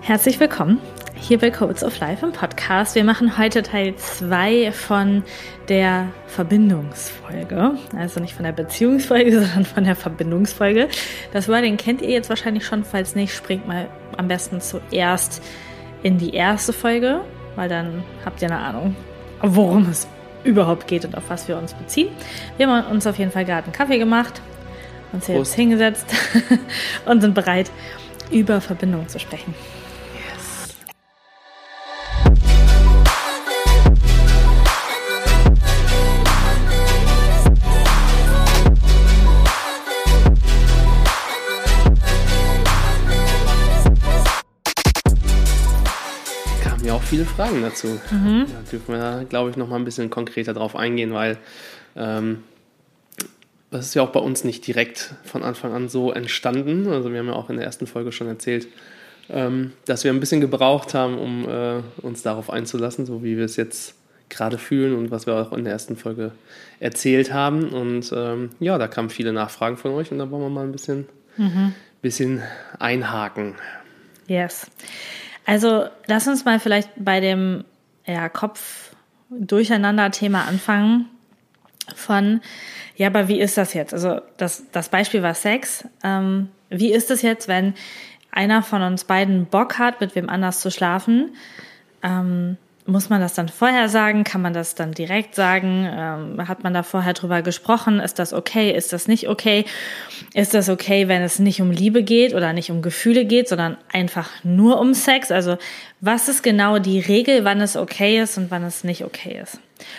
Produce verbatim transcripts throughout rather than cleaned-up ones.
Herzlich willkommen hier bei Codes of Life im Podcast. Wir machen heute Teil zwei von der Verbindungsfolge. Also nicht von der Beziehungsfolge, sondern von der Verbindungsfolge. Das Wording kennt ihr jetzt wahrscheinlich schon. Falls nicht, springt mal am besten zuerst in die erste Folge, weil dann habt ihr eine Ahnung, worum es überhaupt geht und auf was wir uns beziehen. Wir haben uns auf jeden Fall gerade einen Kaffee gemacht, uns hier jetzt hingesetzt und sind bereit, über Verbindung zu sprechen. Ja, auch viele Fragen dazu. Mhm. Da dürfen wir da, glaube ich, noch mal ein bisschen konkreter drauf eingehen, weil ähm, das ist ja auch bei uns nicht direkt von Anfang an so entstanden. Also wir haben ja auch in der ersten Folge schon erzählt, ähm, dass wir ein bisschen gebraucht haben, um äh, uns darauf einzulassen, so wie wir es jetzt gerade fühlen und was wir auch in der ersten Folge erzählt haben. Und ähm, ja, da kamen viele Nachfragen von euch und da wollen wir mal ein bisschen, mhm. bisschen einhaken. Yes. Also lass uns mal vielleicht bei dem ja, Kopf-Durcheinander-Thema anfangen von, ja, aber wie ist das jetzt? Also das, das Beispiel war Sex. Ähm, wie ist es jetzt, wenn einer von uns beiden Bock hat, mit wem anders zu schlafen? Ähm, muss man das dann vorher sagen? Kann man das dann direkt sagen? Ähm, hat man da vorher drüber gesprochen? Ist das okay? Ist das nicht okay? Ist das okay, wenn es nicht um Liebe geht oder nicht um Gefühle geht, sondern einfach nur um Sex? Also was ist genau die Regel, wann es okay ist und wann es nicht okay ist?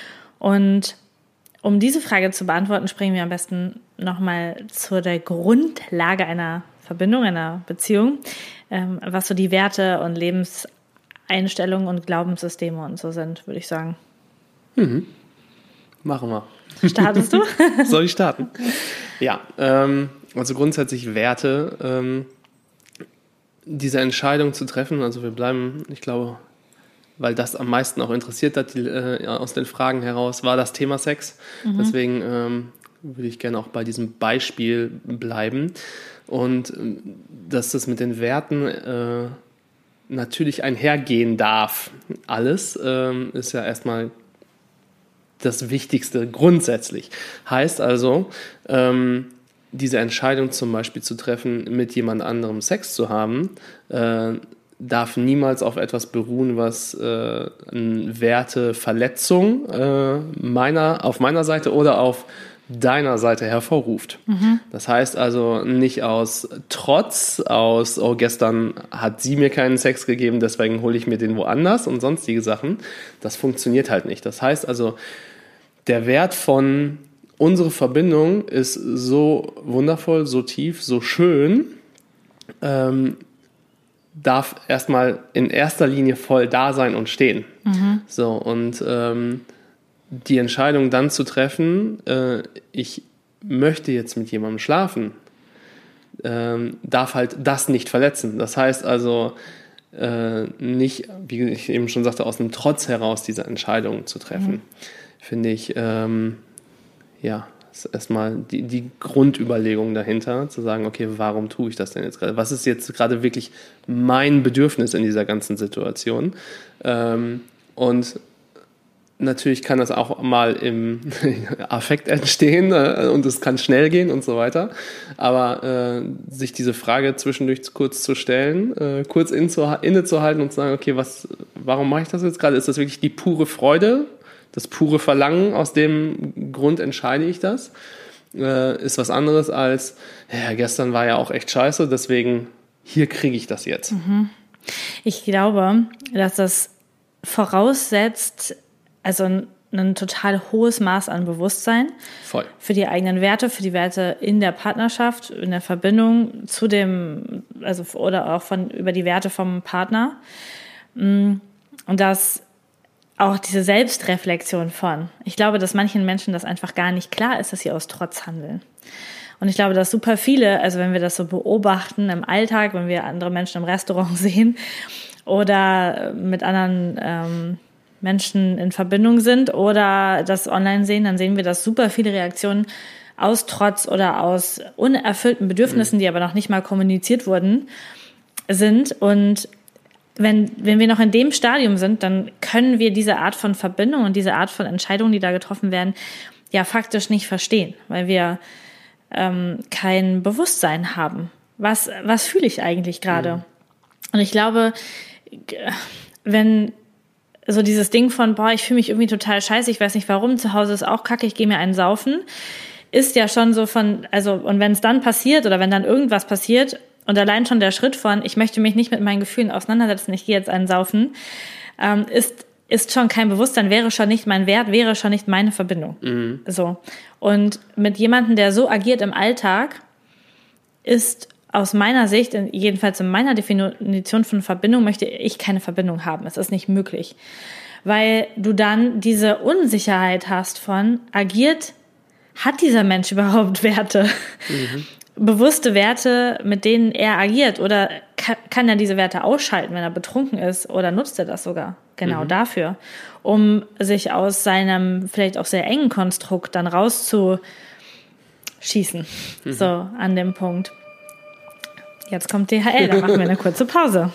Und um diese Frage zu beantworten, springen wir am besten nochmal zu der Grundlage einer Verbindung, einer Beziehung, ähm, was so die Werte und Lebens Einstellungen und Glaubenssysteme und so sind, würde ich sagen. Mhm. Machen wir. Startest du? Soll ich starten? Ja, ähm, also grundsätzlich Werte, ähm, diese Entscheidung zu treffen, also wir bleiben, ich glaube, weil das am meisten auch interessiert hat, die, äh, aus den Fragen heraus, war das Thema Sex. Mhm. Deswegen ähm, würde ich gerne auch bei diesem Beispiel bleiben. Und äh, dass das mit den Werten äh, natürlich einhergehen darf. Alles ähm, ist ja erstmal das Wichtigste grundsätzlich. Heißt also, ähm, diese Entscheidung zum Beispiel zu treffen, mit jemand anderem Sex zu haben, äh, darf niemals auf etwas beruhen, was äh, eine Werteverletzung äh, meiner, auf meiner Seite oder auf deiner Seite hervorruft. Mhm. Das heißt also nicht aus Trotz, aus, oh, gestern hat sie mir keinen Sex gegeben, deswegen hole ich mir den woanders und sonstige Sachen. Das funktioniert halt nicht. Das heißt also, der Wert von unserer Verbindung ist so wundervoll, so tief, so schön, ähm, darf erstmal in erster Linie voll da sein und stehen. Mhm. So, und ähm, die Entscheidung dann zu treffen, äh, ich möchte jetzt mit jemandem schlafen, ähm, darf halt das nicht verletzen. Das heißt also äh, nicht, wie ich eben schon sagte, aus einem Trotz heraus diese Entscheidung zu treffen. Mhm. Finde ich, ähm, ja, ist erstmal die, die Grundüberlegung dahinter, zu sagen, okay, warum tue ich das denn jetzt gerade? Was ist jetzt gerade wirklich mein Bedürfnis in dieser ganzen Situation? Ähm, und natürlich kann das auch mal im Affekt entstehen äh, und es kann schnell gehen und so weiter. Aber äh, sich diese Frage zwischendurch kurz zu stellen, äh, kurz innezuhalten und zu sagen, okay, was, warum mache ich das jetzt gerade? Ist das wirklich die pure Freude, das pure Verlangen, aus dem Grund entscheide ich das? Äh, ist was anderes als, ja, gestern war ja auch echt scheiße, deswegen hier kriege ich das jetzt. Mhm. Ich glaube, dass das voraussetzt, also ein, ein total hohes Maß an Bewusstsein. Voll. Für die eigenen Werte, für die Werte in der Partnerschaft, in der Verbindung zu dem, also oder auch von über die Werte vom Partner. Und dass auch diese Selbstreflexion von, ich glaube, dass manchen Menschen das einfach gar nicht klar ist, dass sie aus Trotz handeln. Und ich glaube, dass super viele, also wenn wir das so beobachten im Alltag, wenn wir andere Menschen im Restaurant sehen oder mit anderen ähm, Menschen in Verbindung sind oder das online sehen, dann sehen wir, dass super viele Reaktionen aus Trotz oder aus unerfüllten Bedürfnissen, die aber noch nicht mal kommuniziert wurden, sind. Und wenn, wenn wir noch in dem Stadium sind, dann können wir diese Art von Verbindung und diese Art von Entscheidungen, die da getroffen werden, ja faktisch nicht verstehen, weil wir ähm, kein Bewusstsein haben. Was, was fühle ich eigentlich gerade? Mhm. Und ich glaube, wenn so dieses Ding von, boah, ich fühle mich irgendwie total scheiße, ich weiß nicht warum, zu Hause ist auch kacke, ich gehe mir einen saufen, ist ja schon so von, also, und wenn es dann passiert oder wenn dann irgendwas passiert und allein schon der Schritt von, ich möchte mich nicht mit meinen Gefühlen auseinandersetzen, ich gehe jetzt einen saufen, ähm, ist, ist schon kein Bewusstsein, wäre schon nicht mein Wert, wäre schon nicht meine Verbindung. Mhm. So. Und mit jemandem, der so agiert im Alltag, ist aus meiner Sicht, jedenfalls in meiner Definition von Verbindung, möchte ich keine Verbindung haben. Es ist nicht möglich. Weil du dann diese Unsicherheit hast von, agiert, hat dieser Mensch überhaupt Werte? Mhm. Bewusste Werte, mit denen er agiert? Oder kann, kann er diese Werte ausschalten, wenn er betrunken ist? Oder nutzt er das sogar genau mhm. dafür, um sich aus seinem vielleicht auch sehr engen Konstrukt dann rauszuschießen? Mhm. So, an dem Punkt. Jetzt kommt D H L, da machen wir eine kurze Pause.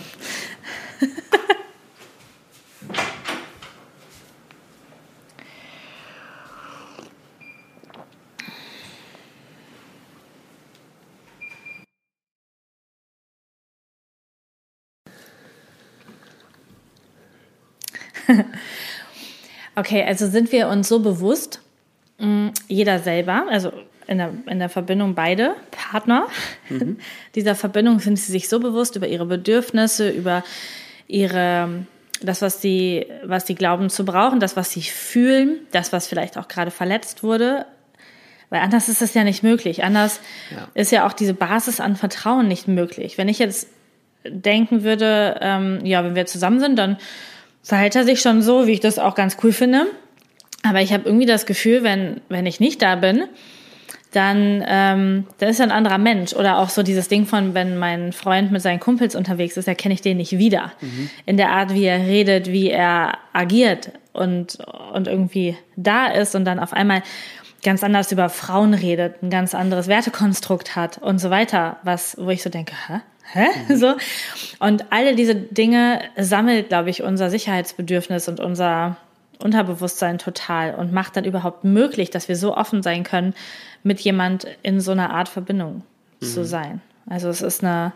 Okay, also sind wir uns so bewusst, jeder selber, also in der, in der Verbindung beide Partner, mhm. dieser Verbindung sind sie sich so bewusst über ihre Bedürfnisse, über ihre, das, was sie, was sie glauben zu brauchen, das, was sie fühlen, das, was vielleicht auch gerade verletzt wurde, weil anders ist es ja nicht möglich. Anders ja. ist ja auch diese Basis an Vertrauen nicht möglich. Wenn ich jetzt denken würde, ähm, ja, wenn wir zusammen sind, dann verhält er sich schon so, wie ich das auch ganz cool finde. Aber ich habe irgendwie das Gefühl, wenn, wenn ich nicht da bin, dann, ähm, dann ist er ein anderer Mensch. Oder auch so dieses Ding von, wenn mein Freund mit seinen Kumpels unterwegs ist, erkenne ich den nicht wieder. Mhm. In der Art, wie er redet, wie er agiert und, und irgendwie da ist und dann auf einmal ganz anders über Frauen redet, ein ganz anderes Wertekonstrukt hat und so weiter, was, wo ich so denke, hä? Hä? Mhm. So. Und alle diese Dinge sammelt, glaube ich, unser Sicherheitsbedürfnis und unser Unterbewusstsein total und macht dann überhaupt möglich, dass wir so offen sein können, mit jemand in so einer Art Verbindung mhm. zu sein. Also es ist eine,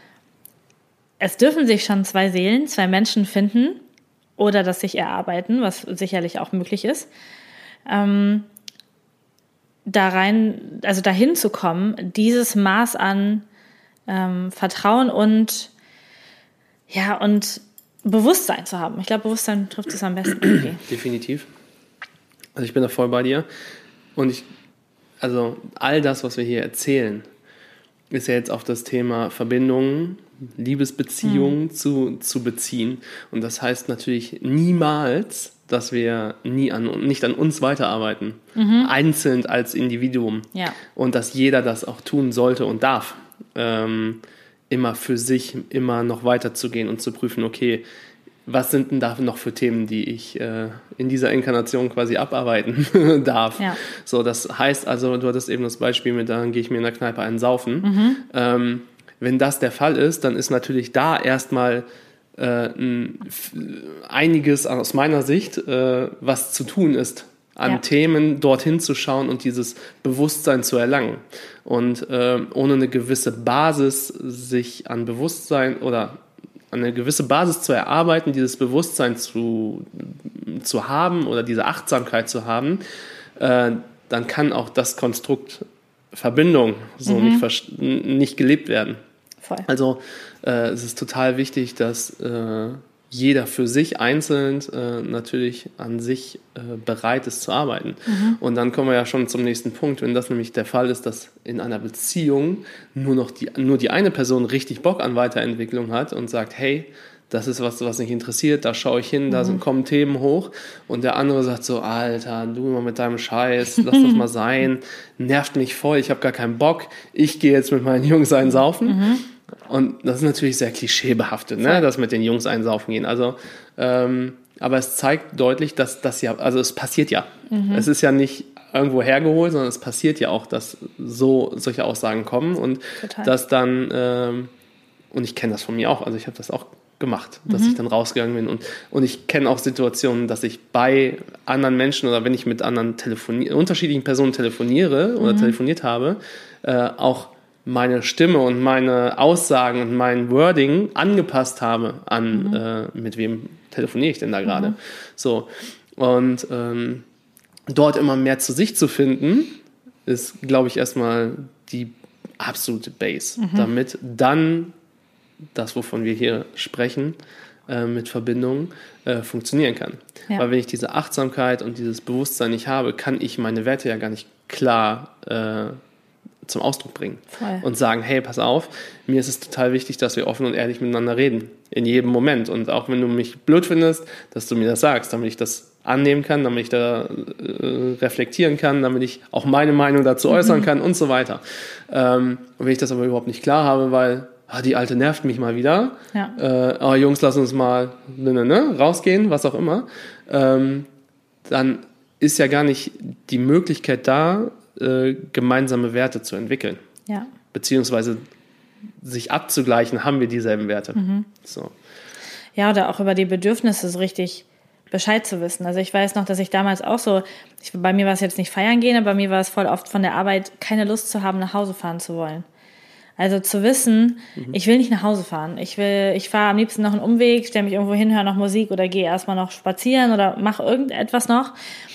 es dürfen sich schon zwei Seelen, zwei Menschen finden oder das sich erarbeiten, was sicherlich auch möglich ist, ähm, da rein, also dahin zu kommen, dieses Maß an ähm, Vertrauen und ja und Bewusstsein zu haben. Ich glaube, Bewusstsein trifft es am besten irgendwie. Definitiv. Also ich bin da voll bei dir. Und ich, also all das, was wir hier erzählen, ist ja jetzt auf das Thema Verbindungen, Liebesbeziehungen mhm. zu, zu beziehen. Und das heißt natürlich niemals, dass wir nie an, nicht an uns weiterarbeiten. Mhm. Einzeln als Individuum. Ja. Und dass jeder das auch tun sollte und darf. Ähm, immer für sich immer noch weiterzugehen und zu prüfen, okay, was sind denn da noch für Themen, die ich äh, in dieser Inkarnation quasi abarbeiten darf. Ja. So, das heißt also, du hattest eben das Beispiel mit, dann gehe ich mir in der Kneipe einen saufen. Mhm. Ähm, wenn das der Fall ist, dann ist natürlich da erstmal äh, ein, einiges aus meiner Sicht, äh, was zu tun ist, an ja. Themen dorthin zu schauen und dieses Bewusstsein zu erlangen. Und äh, ohne eine gewisse Basis sich an Bewusstsein oder eine gewisse Basis zu erarbeiten, dieses Bewusstsein zu, zu haben oder diese Achtsamkeit zu haben, äh, dann kann auch das Konstrukt Verbindung so mhm. nicht, nicht gelebt werden. Voll. Also äh, es ist total wichtig, dass äh, jeder für sich einzeln äh, natürlich an sich äh, bereit ist zu arbeiten. Mhm. Und dann kommen wir ja schon zum nächsten Punkt, wenn das nämlich der Fall ist, dass in einer Beziehung nur noch die, nur die eine Person richtig Bock an Weiterentwicklung hat und sagt, hey, das ist was, was mich interessiert, da schaue ich hin, da sind, kommen Themen hoch und der andere sagt so, Alter, du immer mit deinem Scheiß, lass das mal sein, nervt mich voll, ich habe gar keinen Bock, ich gehe jetzt mit meinen Jungs einen saufen. Mhm. Und das ist natürlich sehr klischeebehaftet, ne? Das mit den Jungs einsaufen gehen. Also, ähm, aber es zeigt deutlich, dass das ja, also es passiert ja. Mhm. Es ist ja nicht irgendwo hergeholt, sondern es passiert ja auch, dass so solche Aussagen kommen und Total. dass dann, ähm, und ich kenne das von mir auch, also ich habe das auch gemacht, dass mhm. ich dann rausgegangen bin. Und, und ich kenne auch Situationen, dass ich bei anderen Menschen oder wenn ich mit anderen telefoni- unterschiedlichen Personen telefoniere oder mhm. telefoniert habe, äh, auch meine Stimme und meine Aussagen und mein Wording angepasst habe an, mhm. äh, mit wem telefoniere ich denn da gerade. Mhm. So. Und ähm, dort immer mehr zu sich zu finden, ist, glaube ich, erstmal die absolute Base, mhm. damit dann das, wovon wir hier sprechen, äh, mit Verbindungen äh, funktionieren kann. Ja. Weil wenn ich diese Achtsamkeit und dieses Bewusstsein nicht habe, kann ich meine Werte ja gar nicht klar äh, zum Ausdruck bringen. Voll. Und sagen, hey, pass auf, mir ist es total wichtig, dass wir offen und ehrlich miteinander reden. In jedem Moment. Und auch wenn du mich blöd findest, dass du mir das sagst, damit ich das annehmen kann, damit ich da äh, reflektieren kann, damit ich auch meine Meinung dazu äußern mhm. kann und so weiter. Ähm, und wenn ich das aber überhaupt nicht klar habe, weil ah, die Alte nervt mich mal wieder. Ja. Äh, oh, Jungs, lass uns mal ne, ne, ne, rausgehen, was auch immer. Ähm, dann ist ja gar nicht die Möglichkeit da, äh, gemeinsame Werte zu entwickeln. Ja. Beziehungsweise sich abzugleichen, haben wir dieselben Werte. Mhm. So. Ja, oder auch über die Bedürfnisse so richtig Bescheid zu wissen. Also ich weiß noch, dass ich damals auch so, ich, bei mir war es jetzt nicht feiern gehen, aber bei mir war es voll oft von der Arbeit, keine Lust zu haben, nach Hause fahren zu wollen. Also zu wissen, mhm. ich will nicht nach Hause fahren. Ich will, ich fahre am liebsten noch einen Umweg, stelle mich irgendwo hin, höre noch Musik oder gehe erstmal noch spazieren oder mache irgendetwas noch,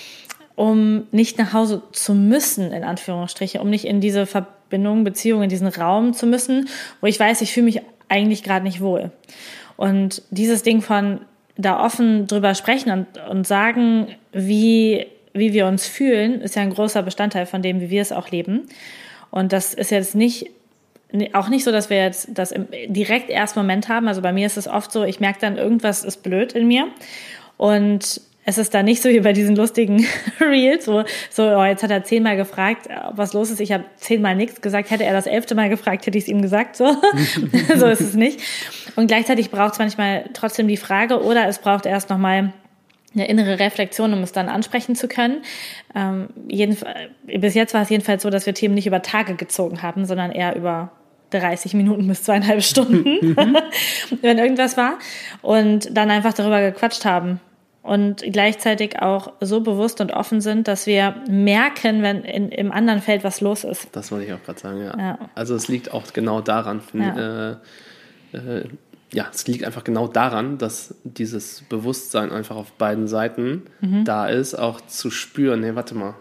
um nicht nach Hause zu müssen, in Anführungsstriche, um nicht in diese Verbindung, Beziehung, in diesen Raum zu müssen, wo ich weiß, ich fühle mich eigentlich gerade nicht wohl. Und dieses Ding von da offen drüber sprechen und, und sagen, wie, wie wir uns fühlen, ist ja ein großer Bestandteil von dem, wie wir es auch leben. Und das ist jetzt nicht auch nicht so, dass wir jetzt das im direkt ersten Moment haben. Also bei mir ist es oft so, ich merke dann, irgendwas ist blöd in mir. Und es ist dann nicht so wie bei diesen lustigen Reels, wo so, oh, jetzt hat er zehnmal gefragt, was los ist. Ich habe zehnmal nichts gesagt. Hätte er das elfte Mal gefragt, hätte ich es ihm gesagt. So, so ist es nicht. Und gleichzeitig braucht es manchmal trotzdem die Frage oder es braucht erst nochmal eine innere Reflexion, um es dann ansprechen zu können. Ähm, jedenfalls, bis jetzt war es jedenfalls so, dass wir Themen nicht über Tage gezogen haben, sondern eher über dreißig Minuten bis zweieinhalb Stunden, wenn irgendwas war. Und dann einfach darüber gequatscht haben. Und gleichzeitig auch so bewusst und offen sind, dass wir merken, wenn in, im anderen Feld was los ist. Das wollte ich auch gerade sagen, ja. ja. Also es liegt auch genau daran, ja. Äh, äh, ja, es liegt einfach genau daran, dass dieses Bewusstsein einfach auf beiden Seiten mhm. da ist, auch zu spüren, nee, warte mal,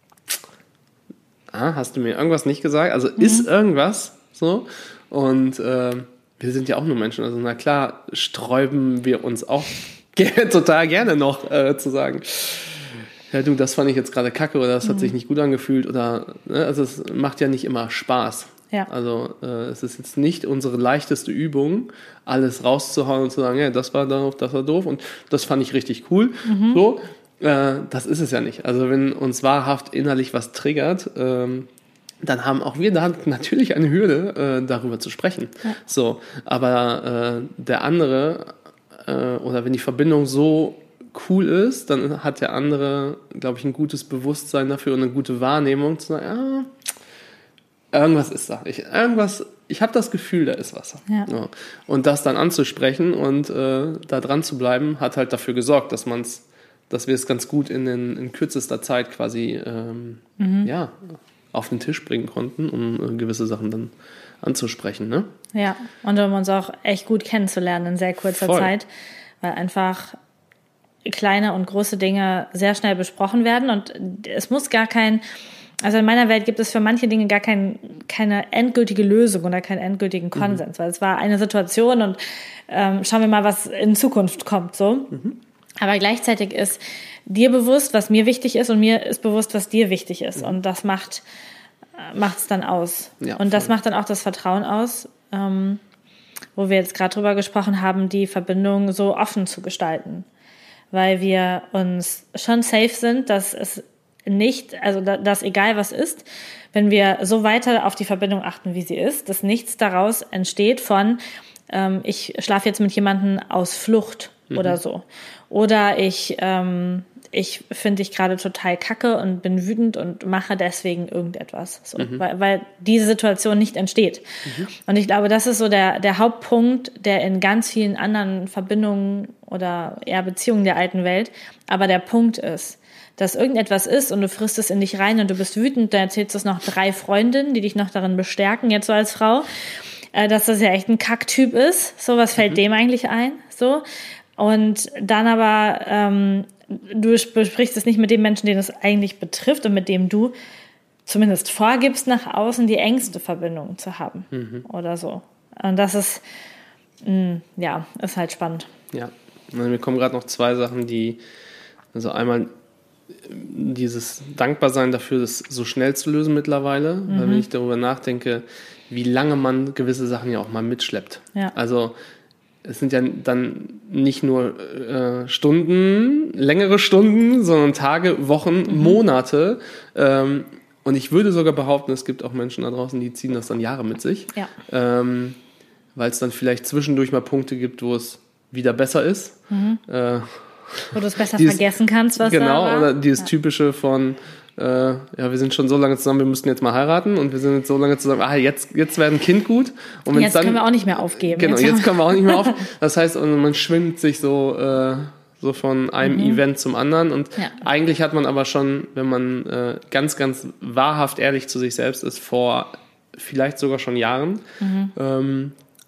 ah, hast du mir irgendwas nicht gesagt? Also mhm. ist irgendwas so? Und äh, wir sind ja auch nur Menschen, also na klar, sträuben wir uns auch total gerne noch äh, zu sagen, ja du, das fand ich jetzt gerade kacke oder das hat mhm. sich nicht gut angefühlt oder, ne, also es macht ja nicht immer Spaß. Ja. Also äh, es ist jetzt nicht unsere leichteste Übung, alles rauszuhauen und zu sagen, ja, das war doof, das war doof und das fand ich richtig cool. Mhm. So, äh, das ist es ja nicht. Also wenn uns wahrhaft innerlich was triggert, ähm, dann haben auch wir da natürlich eine Hürde, äh, darüber zu sprechen. Ja. So, aber äh, der andere äh, oder wenn die Verbindung so cool ist, dann hat der andere, glaube ich, ein gutes Bewusstsein dafür und eine gute Wahrnehmung zu sagen, ja, irgendwas ist da. Ich, irgendwas, ich habe das Gefühl, da ist was. Ja. Ja. Und das dann anzusprechen und äh, da dran zu bleiben, hat halt dafür gesorgt, dass man's, dass wir es ganz gut in, den, in kürzester Zeit quasi ähm, mhm. ja, auf den Tisch bringen konnten, um äh, gewisse Sachen dann anzusprechen. Ne? Ja, und um uns auch echt gut kennenzulernen in sehr kurzer Voll. Zeit, weil einfach kleine und große Dinge sehr schnell besprochen werden und es muss gar kein Also in meiner Welt gibt es für manche Dinge gar kein, keine endgültige Lösung oder keinen endgültigen Konsens, mhm. weil es war eine Situation und ähm, schauen wir mal, was in Zukunft kommt. So. Mhm. Aber gleichzeitig ist dir bewusst, was mir wichtig ist und mir ist bewusst, was dir wichtig ist. Mhm. Und das macht es dann aus. Ja, und das voll. Macht dann auch das Vertrauen aus, ähm, wo wir jetzt gerade drüber gesprochen haben, die Verbindung so offen zu gestalten. Weil wir uns schon safe sind, dass es nicht, also dass egal was ist, wenn wir so weiter auf die Verbindung achten, wie sie ist, dass nichts daraus entsteht von, ähm, ich schlafe jetzt mit jemandem aus Flucht mhm. oder so. Oder ich, ähm, ich finde dich gerade total kacke und bin wütend und mache deswegen irgendetwas. So, mhm. weil, weil diese Situation nicht entsteht. Mhm. Und ich glaube, das ist so der, der Hauptpunkt, der in ganz vielen anderen Verbindungen oder eher Beziehungen der alten Welt, aber der Punkt ist, dass irgendetwas ist und du frisst es in dich rein und du bist wütend, dann erzählst du es noch drei Freundinnen, die dich noch darin bestärken, jetzt so als Frau, äh, dass das ja echt ein Kacktyp ist. So, was fällt mhm. dem eigentlich ein? So. Und dann aber, ähm, du besprichst es nicht mit dem Menschen, den es eigentlich betrifft und mit dem du zumindest vorgibst, nach außen die engste Verbindung zu haben mhm. oder so. Und das ist, mh, ja, ist halt spannend. Ja, also mir kommen gerade noch zwei Sachen, die, also einmal dieses Dankbarsein dafür, das so schnell zu lösen mittlerweile, mhm. weil wenn ich darüber nachdenke, wie lange man gewisse Sachen ja auch mal mitschleppt. Ja. Also es sind ja dann nicht nur äh, Stunden, längere Stunden, sondern Tage, Wochen, mhm. Monate. Ähm, und ich würde sogar behaupten, es gibt auch Menschen da draußen, die ziehen das dann Jahre mit sich. Ja. Ähm, weil es dann vielleicht zwischendurch mal Punkte gibt, wo es wieder besser ist. Mhm. Äh, Wo du es besser dieses, vergessen kannst, was genau, da war. Genau, oder dieses ja. typische von, äh, ja, wir sind schon so lange zusammen, wir müssten jetzt mal heiraten und wir sind jetzt so lange zusammen, ah, jetzt, jetzt wäre ein Kind gut. Und jetzt dann, können wir auch nicht mehr aufgeben. Genau, jetzt, jetzt können wir auch nicht mehr aufgeben. Das heißt, man schwimmt sich so, äh, so von einem mhm. Event zum anderen und ja. eigentlich hat man aber schon, wenn man äh, ganz, ganz wahrhaft ehrlich zu sich selbst ist, vor vielleicht sogar schon Jahren, mhm. ähm,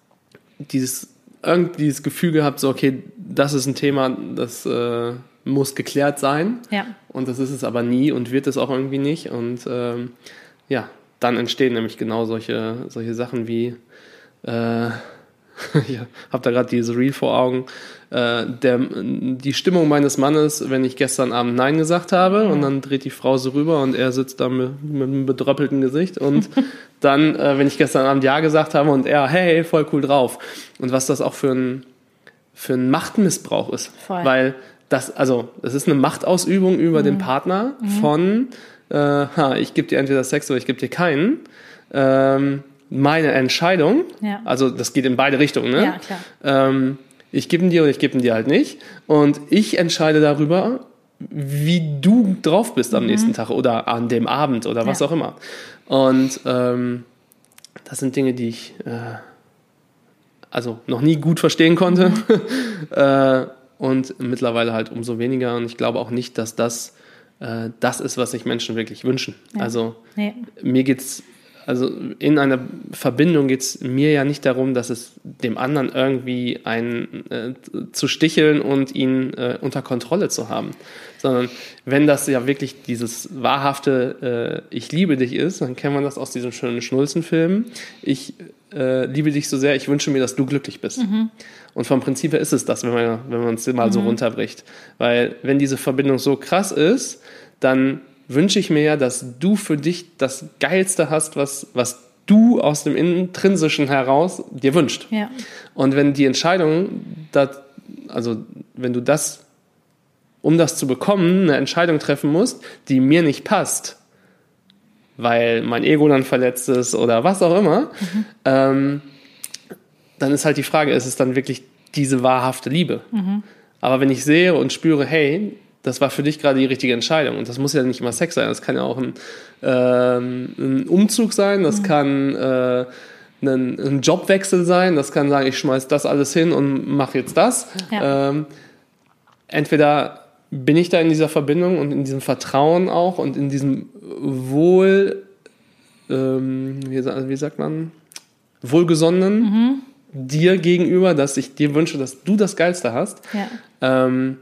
dieses irgendwie dieses Gefühl gehabt, so okay, das ist ein Thema, das äh, muss geklärt sein. Ja. Und das ist es aber nie und wird es auch irgendwie nicht. Und ähm, ja, dann entstehen nämlich genau solche, solche Sachen wie, äh, ich habe da gerade dieses Reel vor Augen, äh, der, die Stimmung meines Mannes, wenn ich gestern Abend Nein gesagt habe mhm. und dann dreht die Frau so rüber und er sitzt da mit, mit einem bedröppelten Gesicht und dann, äh, wenn ich gestern Abend Ja gesagt habe und er, hey, voll cool drauf. Und was das auch für ein, für ein Machtmissbrauch ist. Voll. Weil das, also, es ist eine Machtausübung über mhm. den Partner mhm. von, äh, ha, ich gebe dir entweder Sex oder ich gebe dir keinen. Ähm, meine Entscheidung, ja. also das geht in beide Richtungen, ne? Ja, klar. Ähm, ich gebe ihn dir oder ich gebe ihn dir halt nicht. Und ich entscheide darüber, wie du drauf bist am mhm. nächsten Tag oder an dem Abend oder was ja. auch immer. Und ähm, das sind Dinge, die ich äh, also noch nie gut verstehen konnte. Mhm. äh, und mittlerweile halt umso weniger. Und ich glaube auch nicht, dass das äh, das ist, was sich Menschen wirklich wünschen. Ja. Also nee. mir geht's Also in einer Verbindung geht es mir ja nicht darum, dass es dem anderen irgendwie ein, äh, zu sticheln und ihn äh, unter Kontrolle zu haben. Sondern wenn das ja wirklich dieses wahrhafte äh, Ich liebe dich ist, dann kennt man das aus diesen schönen Schnulzenfilmen. Ich äh, liebe dich so sehr, ich wünsche mir, dass du glücklich bist. Mhm. Und vom Prinzip her ist es das, wenn man wenn man es mal mhm. so runterbricht. Weil wenn diese Verbindung so krass ist, dann wünsche ich mir ja, dass du für dich das Geilste hast, was, was du aus dem Intrinsischen heraus dir wünschst. Ja. Und wenn die Entscheidung, dat, also wenn du das, um das zu bekommen, eine Entscheidung treffen musst, die mir nicht passt, weil mein Ego dann verletzt ist oder was auch immer, mhm. ähm, dann ist halt die Frage, ist es dann wirklich diese wahrhafte Liebe? Mhm. Aber wenn ich sehe und spüre, hey, das war für dich gerade die richtige Entscheidung. Und das muss ja nicht immer Sex sein. Das kann ja auch ein, ähm, ein Umzug sein. Das mhm. kann äh, ein, ein Jobwechsel sein. Das kann sagen, ich schmeiß das alles hin und mache jetzt das. Ja. Ähm, entweder bin ich da in dieser Verbindung und in diesem Vertrauen auch und in diesem Wohl, ähm, wie, wie sagt man, wohlgesonnenen mhm. dir gegenüber, dass ich dir wünsche, dass du das Geilste hast. Ja. Ähm,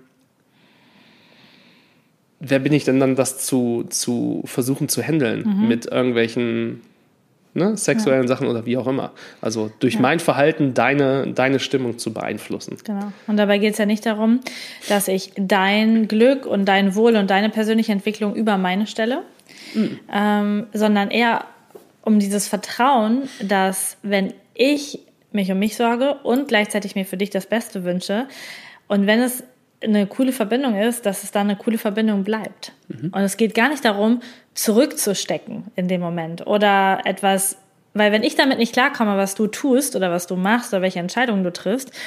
wer bin ich denn dann, das zu, zu versuchen zu handeln mhm. mit irgendwelchen ne, sexuellen ja. Sachen oder wie auch immer. Also durch ja. mein Verhalten deine, deine Stimmung zu beeinflussen. Genau. Und dabei geht es ja nicht darum, dass ich dein Glück und dein Wohl und deine persönliche Entwicklung über meine stelle, mhm. ähm, sondern eher um dieses Vertrauen, dass wenn ich mich um mich sorge und gleichzeitig mir für dich das Beste wünsche und wenn es eine coole Verbindung ist, dass es dann eine coole Verbindung bleibt. Mhm. Und es geht gar nicht darum, zurückzustecken in dem Moment oder etwas, weil wenn ich damit nicht klarkomme, was du tust oder was du machst oder welche Entscheidungen du triffst,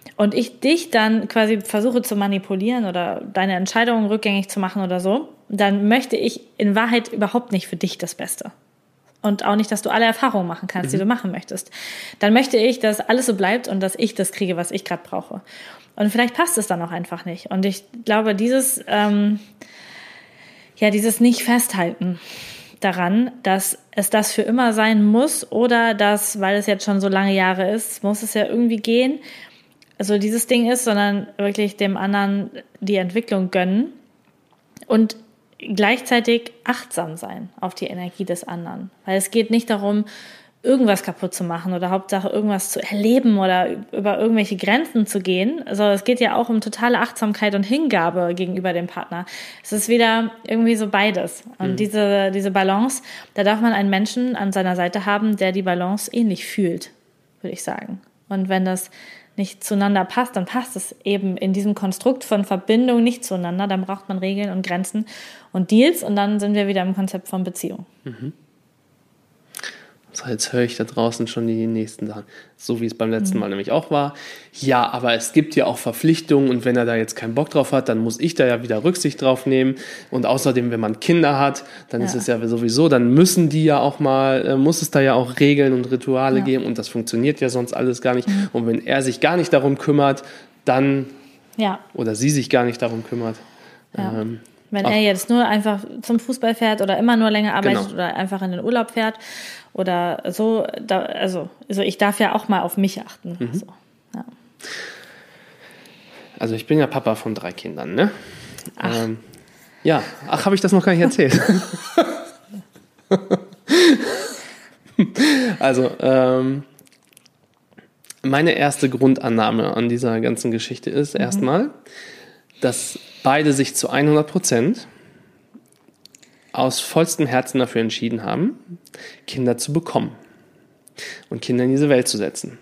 und ich dich dann quasi versuche zu manipulieren oder deine Entscheidungen rückgängig zu machen oder so, dann möchte ich in Wahrheit überhaupt nicht für dich das Beste. Und auch nicht, dass du alle Erfahrungen machen kannst, mhm. die du machen möchtest. Dann möchte ich, dass alles so bleibt und dass ich das kriege, was ich gerade brauche. Und vielleicht passt es dann auch einfach nicht. Und ich glaube, dieses, ähm, ja, dieses Nicht-Festhalten daran, dass es das für immer sein muss oder dass, weil es jetzt schon so lange Jahre ist, muss es ja irgendwie gehen, also dieses Ding ist, sondern wirklich dem anderen die Entwicklung gönnen und gleichzeitig achtsam sein auf die Energie des anderen. Weil es geht nicht darum, irgendwas kaputt zu machen oder Hauptsache irgendwas zu erleben oder über irgendwelche Grenzen zu gehen. Also es geht ja auch um totale Achtsamkeit und Hingabe gegenüber dem Partner. Es ist wieder irgendwie so beides. Und mhm. diese, diese Balance, da darf man einen Menschen an seiner Seite haben, der die Balance ähnlich fühlt, würde ich sagen. Und wenn das nicht zueinander passt, dann passt es eben in diesem Konstrukt von Verbindung nicht zueinander. Dann braucht man Regeln und Grenzen und Deals und dann sind wir wieder im Konzept von Beziehung. Mhm. So, jetzt höre ich da draußen schon die nächsten Sachen. So wie es beim letzten mhm. Mal nämlich auch war. Ja, aber es gibt ja auch Verpflichtungen und wenn er da jetzt keinen Bock drauf hat, dann muss ich da ja wieder Rücksicht drauf nehmen. Und außerdem, wenn man Kinder hat, dann ja. ist es ja sowieso, dann müssen die ja auch mal, muss es da ja auch Regeln und Rituale ja. geben und das funktioniert ja sonst alles gar nicht. Mhm. Und wenn er sich gar nicht darum kümmert, dann, ja. oder sie sich gar nicht darum kümmert, ja. ähm, wenn er jetzt nur einfach zum Fußball fährt oder immer nur länger arbeitet genau. oder einfach in den Urlaub fährt oder so, da, also, also ich darf ja auch mal auf mich achten. Mhm. So, ja. Also ich bin ja Papa von drei Kindern, ne? Ach. Ähm, ja, ach, habe ich das noch gar nicht erzählt? Also, ähm, meine erste Grundannahme an dieser ganzen Geschichte ist mhm. erstmal, dass beide sich zu hundert Prozent aus vollstem Herzen dafür entschieden haben, Kinder zu bekommen und Kinder in diese Welt zu setzen.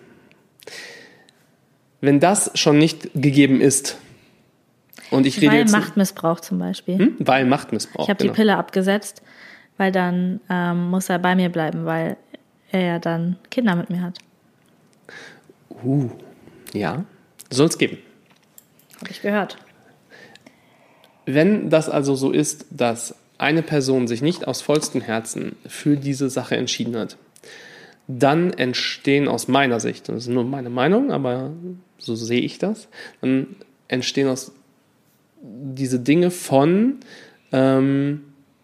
Wenn das schon nicht gegeben ist, und ich rede weil jetzt... Weil Machtmissbrauch zum Beispiel. Hm? Weil Machtmissbrauch, Ich habe genau. die Pille abgesetzt, weil dann ähm, muss er bei mir bleiben, weil er ja dann Kinder mit mir hat. Uh, ja, soll es geben. Habe ich gehört. Wenn das also so ist, dass eine Person sich nicht aus vollstem Herzen für diese Sache entschieden hat, dann entstehen aus meiner Sicht, das ist nur meine Meinung, aber so sehe ich das, dann entstehen aus diese Dinge von, ähm,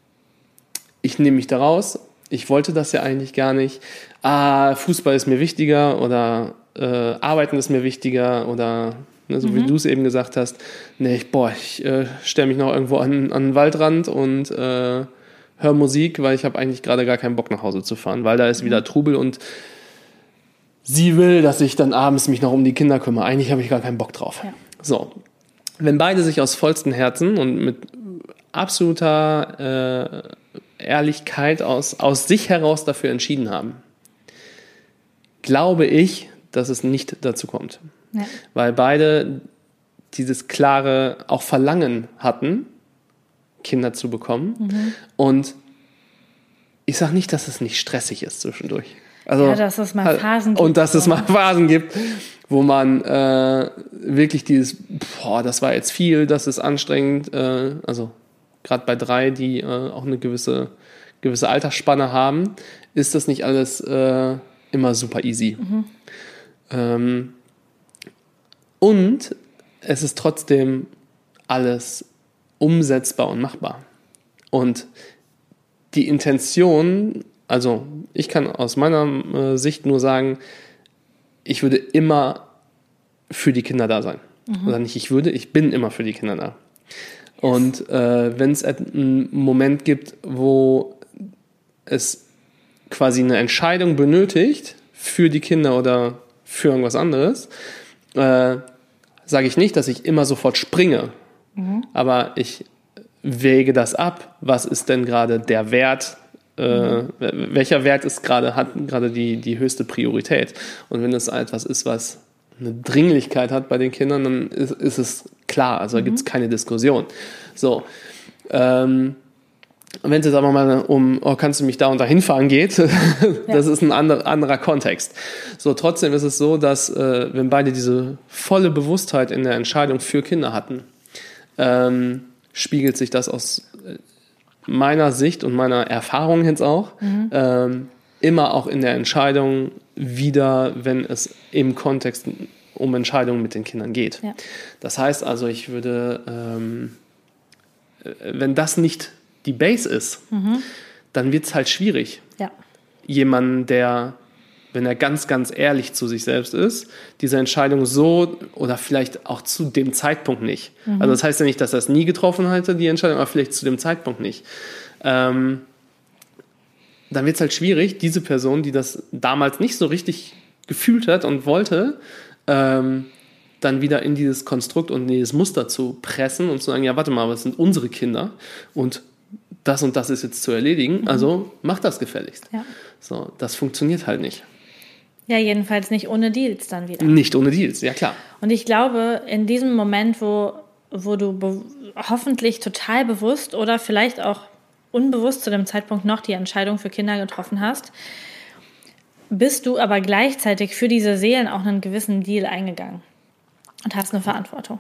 ich nehme mich da raus, ich wollte das ja eigentlich gar nicht, ah, Fußball ist mir wichtiger oder äh, Arbeiten ist mir wichtiger oder ne, so mhm. wie du es eben gesagt hast, nee, ich, boah, ich äh, stelle mich noch irgendwo an, an den Waldrand und äh, höre Musik, weil ich habe eigentlich gerade gar keinen Bock nach Hause zu fahren, weil da ist mhm. wieder Trubel und sie will, dass ich dann abends mich noch um die Kinder kümmere. Eigentlich habe ich gar keinen Bock drauf. Ja. So, wenn beide sich aus vollstem Herzen und mit absoluter äh, Ehrlichkeit aus, aus sich heraus dafür entschieden haben, glaube ich, dass es nicht dazu kommt. Ja. Weil beide dieses klare auch Verlangen hatten, Kinder zu bekommen. Mhm. Und ich sage nicht, dass es nicht stressig ist zwischendurch. Also, ja, dass es mal Phasen gibt. Und dass es mal Phasen gibt, wo man äh, wirklich dieses, boah, das war jetzt viel, das ist anstrengend. Äh, also gerade bei drei, die äh, auch eine gewisse, gewisse Altersspanne haben, ist das nicht alles äh, immer super easy. Mhm. Ähm, und es ist trotzdem alles umsetzbar und machbar. Und die Intention, also ich kann aus meiner äh, Sicht nur sagen, ich würde immer für die Kinder da sein. Mhm. Oder nicht ich würde, ich bin immer für die Kinder da. Yes. Und äh, wenn es einen Moment gibt, wo es quasi eine Entscheidung benötigt für die Kinder oder für irgendwas anderes, äh, sage ich nicht, dass ich immer sofort springe. Mhm. Aber ich wäge das ab. Was ist denn gerade der Wert? Äh, mhm. Welcher Wert ist gerade, hat gerade die, die höchste Priorität? Und wenn es etwas ist, was eine Dringlichkeit hat bei den Kindern, dann ist, ist es klar. Also mhm. da gibt es keine Diskussion. So. Ähm, wenn es jetzt aber mal um, oh, kannst du mich da und dahin fahren geht, das ja. ist ein anderer, anderer Kontext. So, trotzdem ist es so, dass äh, wenn beide diese volle Bewusstheit in der Entscheidung für Kinder hatten, ähm, spiegelt sich das aus meiner Sicht und meiner Erfahrung jetzt auch mhm. ähm, immer auch in der Entscheidung wieder, wenn es im Kontext um Entscheidungen mit den Kindern geht. Ja. Das heißt also, ich würde, ähm, wenn das nicht die Base ist, mhm. dann wird es halt schwierig. Ja. Jemanden, der, wenn er ganz, ganz ehrlich zu sich selbst ist, diese Entscheidung so oder vielleicht auch zu dem Zeitpunkt nicht. Mhm. Also das heißt ja nicht, dass er es nie getroffen hätte, die Entscheidung, aber vielleicht zu dem Zeitpunkt nicht. Ähm, dann wird es halt schwierig, diese Person, die das damals nicht so richtig gefühlt hat und wollte, ähm, dann wieder in dieses Konstrukt und in dieses Muster zu pressen und zu sagen, ja, warte mal, aber es sind unsere Kinder und das und das ist jetzt zu erledigen, mhm. also mach das gefälligst. Ja. So, das funktioniert halt nicht. Ja, jedenfalls nicht ohne Deals dann wieder. Nicht ohne Deals, ja klar. Und ich glaube, in diesem Moment, wo, wo du be- hoffentlich total bewusst oder vielleicht auch unbewusst zu dem Zeitpunkt noch die Entscheidung für Kinder getroffen hast, bist du aber gleichzeitig für diese Seelen auch einen gewissen Deal eingegangen und hast eine Verantwortung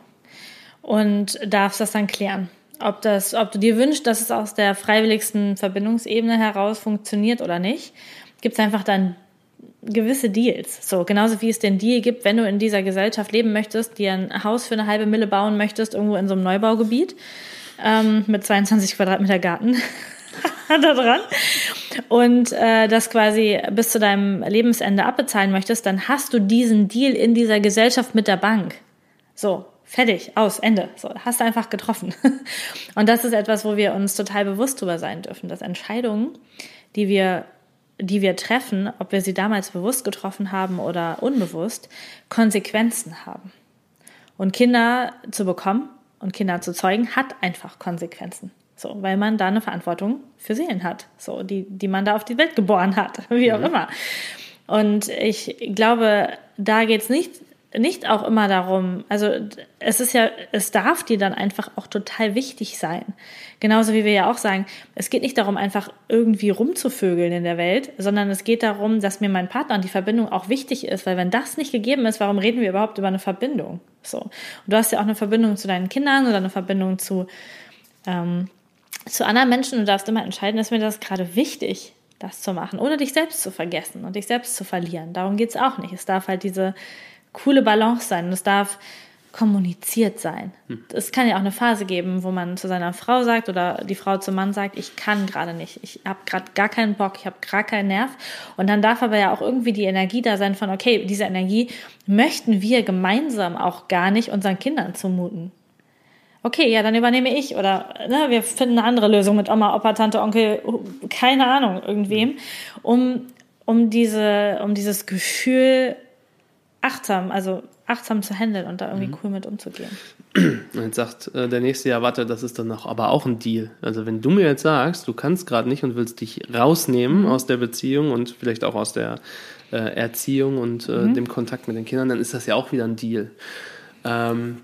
und darfst das dann klären. Ob, das, ob du dir wünschst, dass es aus der freiwilligsten Verbindungsebene heraus funktioniert oder nicht, gibt es einfach dann gewisse Deals. So, genauso wie es den Deal gibt, wenn du in dieser Gesellschaft leben möchtest, dir ein Haus für eine halbe Mille bauen möchtest, irgendwo in so einem Neubaugebiet, ähm, mit zweiundzwanzig Quadratmeter Garten da dran und äh, das quasi bis zu deinem Lebensende abbezahlen möchtest, dann hast du diesen Deal in dieser Gesellschaft mit der Bank. So, fertig, aus, Ende. So, hast du einfach getroffen. Und das ist etwas, wo wir uns total bewusst drüber sein dürfen, dass Entscheidungen, die wir die wir treffen, ob wir sie damals bewusst getroffen haben oder unbewusst, Konsequenzen haben. Und Kinder zu bekommen und Kinder zu zeugen, hat einfach Konsequenzen. So, weil man da eine Verantwortung für Seelen hat, so, die, die man da auf die Welt geboren hat, wie auch mhm. immer. Und ich glaube, da geht's nicht, nicht auch immer darum, also es ist ja, es darf dir dann einfach auch total wichtig sein. Genauso wie wir ja auch sagen, es geht nicht darum, einfach irgendwie rumzuvögeln in der Welt, sondern es geht darum, dass mir mein Partner und die Verbindung auch wichtig ist, weil wenn das nicht gegeben ist, warum reden wir überhaupt über eine Verbindung? So. Und du hast ja auch eine Verbindung zu deinen Kindern oder eine Verbindung zu, ähm, zu anderen Menschen. Du darfst immer entscheiden, ist mir das gerade wichtig, das zu machen, ohne dich selbst zu vergessen und dich selbst zu verlieren. Darum geht's auch nicht. Es darf halt diese coole Balance sein und es darf kommuniziert sein. Hm. Es kann ja auch eine Phase geben, wo man zu seiner Frau sagt oder die Frau zum Mann sagt, ich kann gerade nicht, ich habe gerade gar keinen Bock, ich habe gerade keinen Nerv. Und dann darf aber ja auch irgendwie die Energie da sein von, okay, diese Energie möchten wir gemeinsam auch gar nicht unseren Kindern zumuten. Okay, ja, dann übernehme ich oder ne, wir finden eine andere Lösung mit Oma, Opa, Tante, Onkel, keine Ahnung, irgendwem, um, um, diese, um dieses Gefühl achtsam, also achtsam zu handeln und da irgendwie mhm. cool mit umzugehen. Und jetzt sagt äh, der Nächste, ja warte, das ist dann noch, aber auch ein Deal. Also wenn du mir jetzt sagst, du kannst gerade nicht und willst dich rausnehmen mhm. aus der Beziehung und vielleicht auch aus der äh, Erziehung und äh, mhm. dem Kontakt mit den Kindern, dann ist das ja auch wieder ein Deal. Ähm,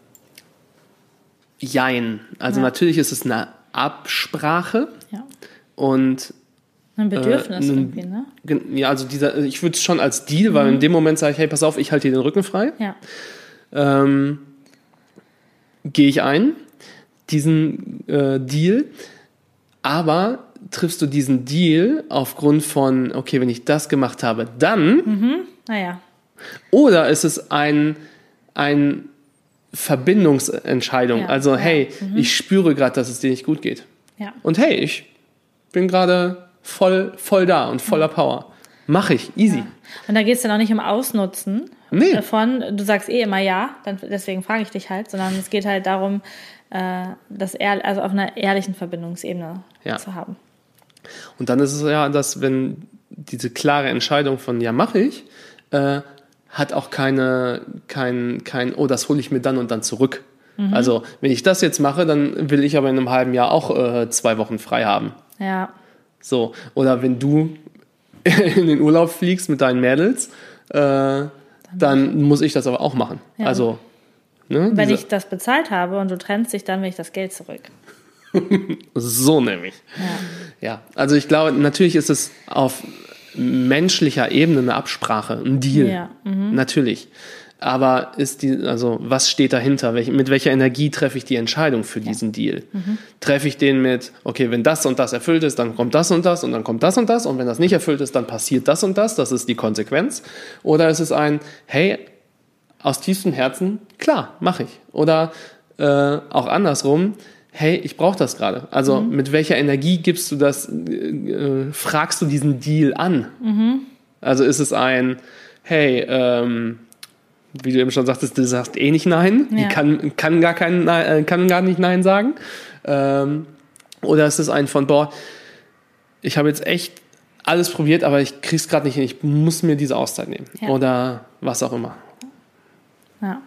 jein. Also ja. natürlich ist es eine Absprache ja. und ein Bedürfnis äh, irgendwie, ne? Ja, also dieser, ich würde es schon als Deal, weil mhm. in dem Moment sage ich, hey, pass auf, ich halte dir den Rücken frei. Ja. Ähm, gehe ich ein, diesen äh, Deal, aber triffst du diesen Deal aufgrund von, okay, wenn ich das gemacht habe, dann, mhm. naja. Oder ist es ein, ein Verbindungsentscheidung, ja. also hey, ja. mhm. ich spüre gerade, dass es dir nicht gut geht. Ja. Und hey, ich bin gerade voll, voll da und voller Power. Mach ich, easy. Ja. Und da geht es dann auch nicht um Ausnutzen nee. davon. Du sagst eh immer ja, dann, deswegen frage ich dich halt, sondern es geht halt darum, äh, das ehr, also auf einer ehrlichen Verbindungsebene ja. zu haben. Und dann ist es ja, dass wenn diese klare Entscheidung von ja, mache ich, äh, hat auch keine, kein, kein, oh, das hole ich mir dann und dann zurück. Mhm. Also, wenn ich das jetzt mache, dann will ich aber in einem halben Jahr auch äh, zwei Wochen frei haben. Ja. So, oder wenn du in den Urlaub fliegst mit deinen Mädels, äh, dann, dann muss ich das aber auch machen. Ja. Also, ne, wenn ich das bezahlt habe und du trennst dich, dann will ich das Geld zurück. So nämlich. Ja. ja, also ich glaube, natürlich ist es auf menschlicher Ebene eine Absprache, ein Deal. Ja. Mhm. Natürlich. Aber ist die, also was steht dahinter? Welch, mit welcher Energie treffe ich die Entscheidung für diesen ja. Deal? Mhm. Treffe ich den mit, okay, wenn das und das erfüllt ist, dann kommt das und das und dann kommt das und das und wenn das nicht erfüllt ist, dann passiert das und das, das ist die Konsequenz. Oder ist es ein, hey, aus tiefstem Herzen, klar, mache ich. Oder äh, auch andersrum, hey, ich brauche das gerade. Also mhm. mit welcher Energie gibst du das, äh, fragst du diesen Deal an? Mhm. Also ist es ein, hey, ähm, wie du eben schon sagtest, du sagst eh nicht Nein, ja. die kann, kann, gar kein, äh, kann gar nicht Nein sagen. Ähm, oder ist es ein von, boah, ich habe jetzt echt alles probiert, aber ich krieg's gerade nicht hin, ich muss mir diese Auszeit nehmen. Ja. Oder was auch immer. Ja.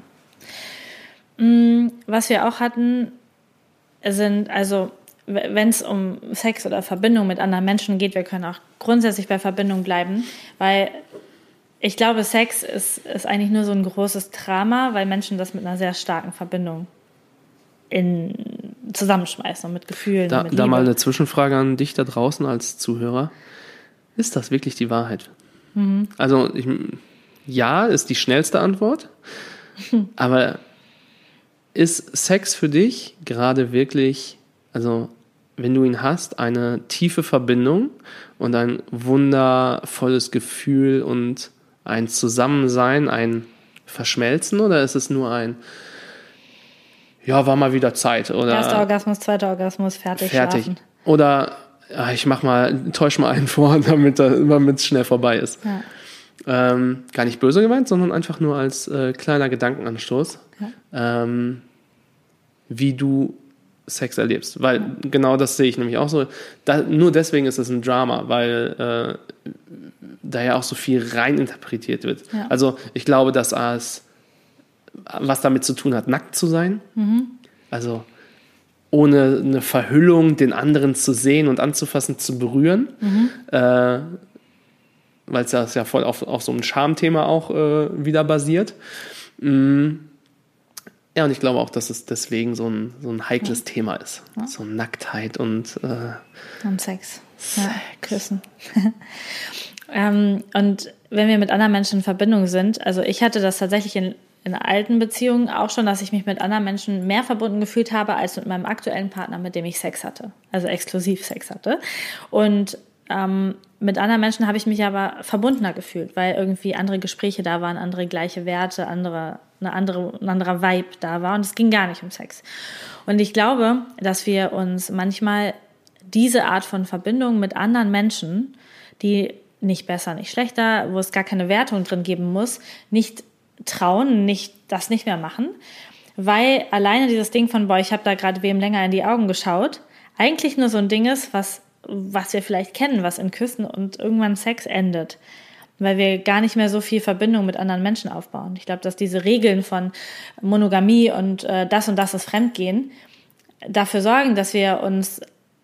Was wir auch hatten, sind, also wenn es um Sex oder Verbindung mit anderen Menschen geht, wir können auch grundsätzlich bei Verbindung bleiben, weil ich glaube, Sex ist, ist eigentlich nur so ein großes Drama, weil Menschen das mit einer sehr starken Verbindung in, zusammenschmeißen und mit Gefühlen. Da, und mit da Liebe. Mal eine Zwischenfrage an dich da draußen als Zuhörer. Ist das wirklich die Wahrheit? Mhm. Also ich, ja, ist die schnellste Antwort, aber ist Sex für dich gerade wirklich, also wenn du ihn hast, eine tiefe Verbindung und ein wundervolles Gefühl und ein Zusammensein, ein Verschmelzen, oder ist es nur ein, ja, war mal wieder Zeit? Oder erster Orgasmus, zweiter Orgasmus, fertig, fertig. Schlafen. Oder ja, ich mach mal, täusch mal einen vor, damit es schnell vorbei ist. Ja. Ähm, gar nicht böse gemeint, sondern einfach nur als äh, kleiner Gedankenanstoß, ja. ähm, wie du Sex erlebst. Weil ja. genau das sehe ich nämlich auch so. Da, nur deswegen ist es ein Drama, weil äh, da ja auch so viel reininterpretiert wird. Ja. Also ich glaube, dass es was damit zu tun hat, nackt zu sein. Mhm. Also ohne eine Verhüllung den anderen zu sehen und anzufassen, zu berühren. Mhm. Äh, weil es das ja voll auf, auf so ein Schamthema auch äh, wieder basiert. Mhm. Ja, und ich glaube auch, dass es deswegen so ein, so ein heikles ja. Thema ist. Ja. So Nacktheit und äh, und Sex. Sex. Ja, Küssen. ähm, und wenn wir mit anderen Menschen in Verbindung sind, also ich hatte das tatsächlich in, in alten Beziehungen auch schon, dass ich mich mit anderen Menschen mehr verbunden gefühlt habe, als mit meinem aktuellen Partner, mit dem ich Sex hatte. Also exklusiv Sex hatte. Und ähm, mit anderen Menschen habe ich mich aber verbundener gefühlt, weil irgendwie andere Gespräche da waren, andere gleiche Werte, andere, eine andere, ein anderer Vibe da war. Und es ging gar nicht um Sex. Und ich glaube, dass wir uns manchmal diese Art von Verbindung mit anderen Menschen, die nicht besser, nicht schlechter, wo es gar keine Wertung drin geben muss, nicht trauen, nicht, das nicht mehr machen, weil alleine dieses Ding von, boah, ich habe da gerade wem länger in die Augen geschaut, eigentlich nur so ein Ding ist, was, was wir vielleicht kennen, was in Küssen und irgendwann Sex endet, weil wir gar nicht mehr so viel Verbindung mit anderen Menschen aufbauen. Ich glaube, dass diese Regeln von Monogamie und äh, das und das ist Fremdgehen dafür sorgen, dass wir uns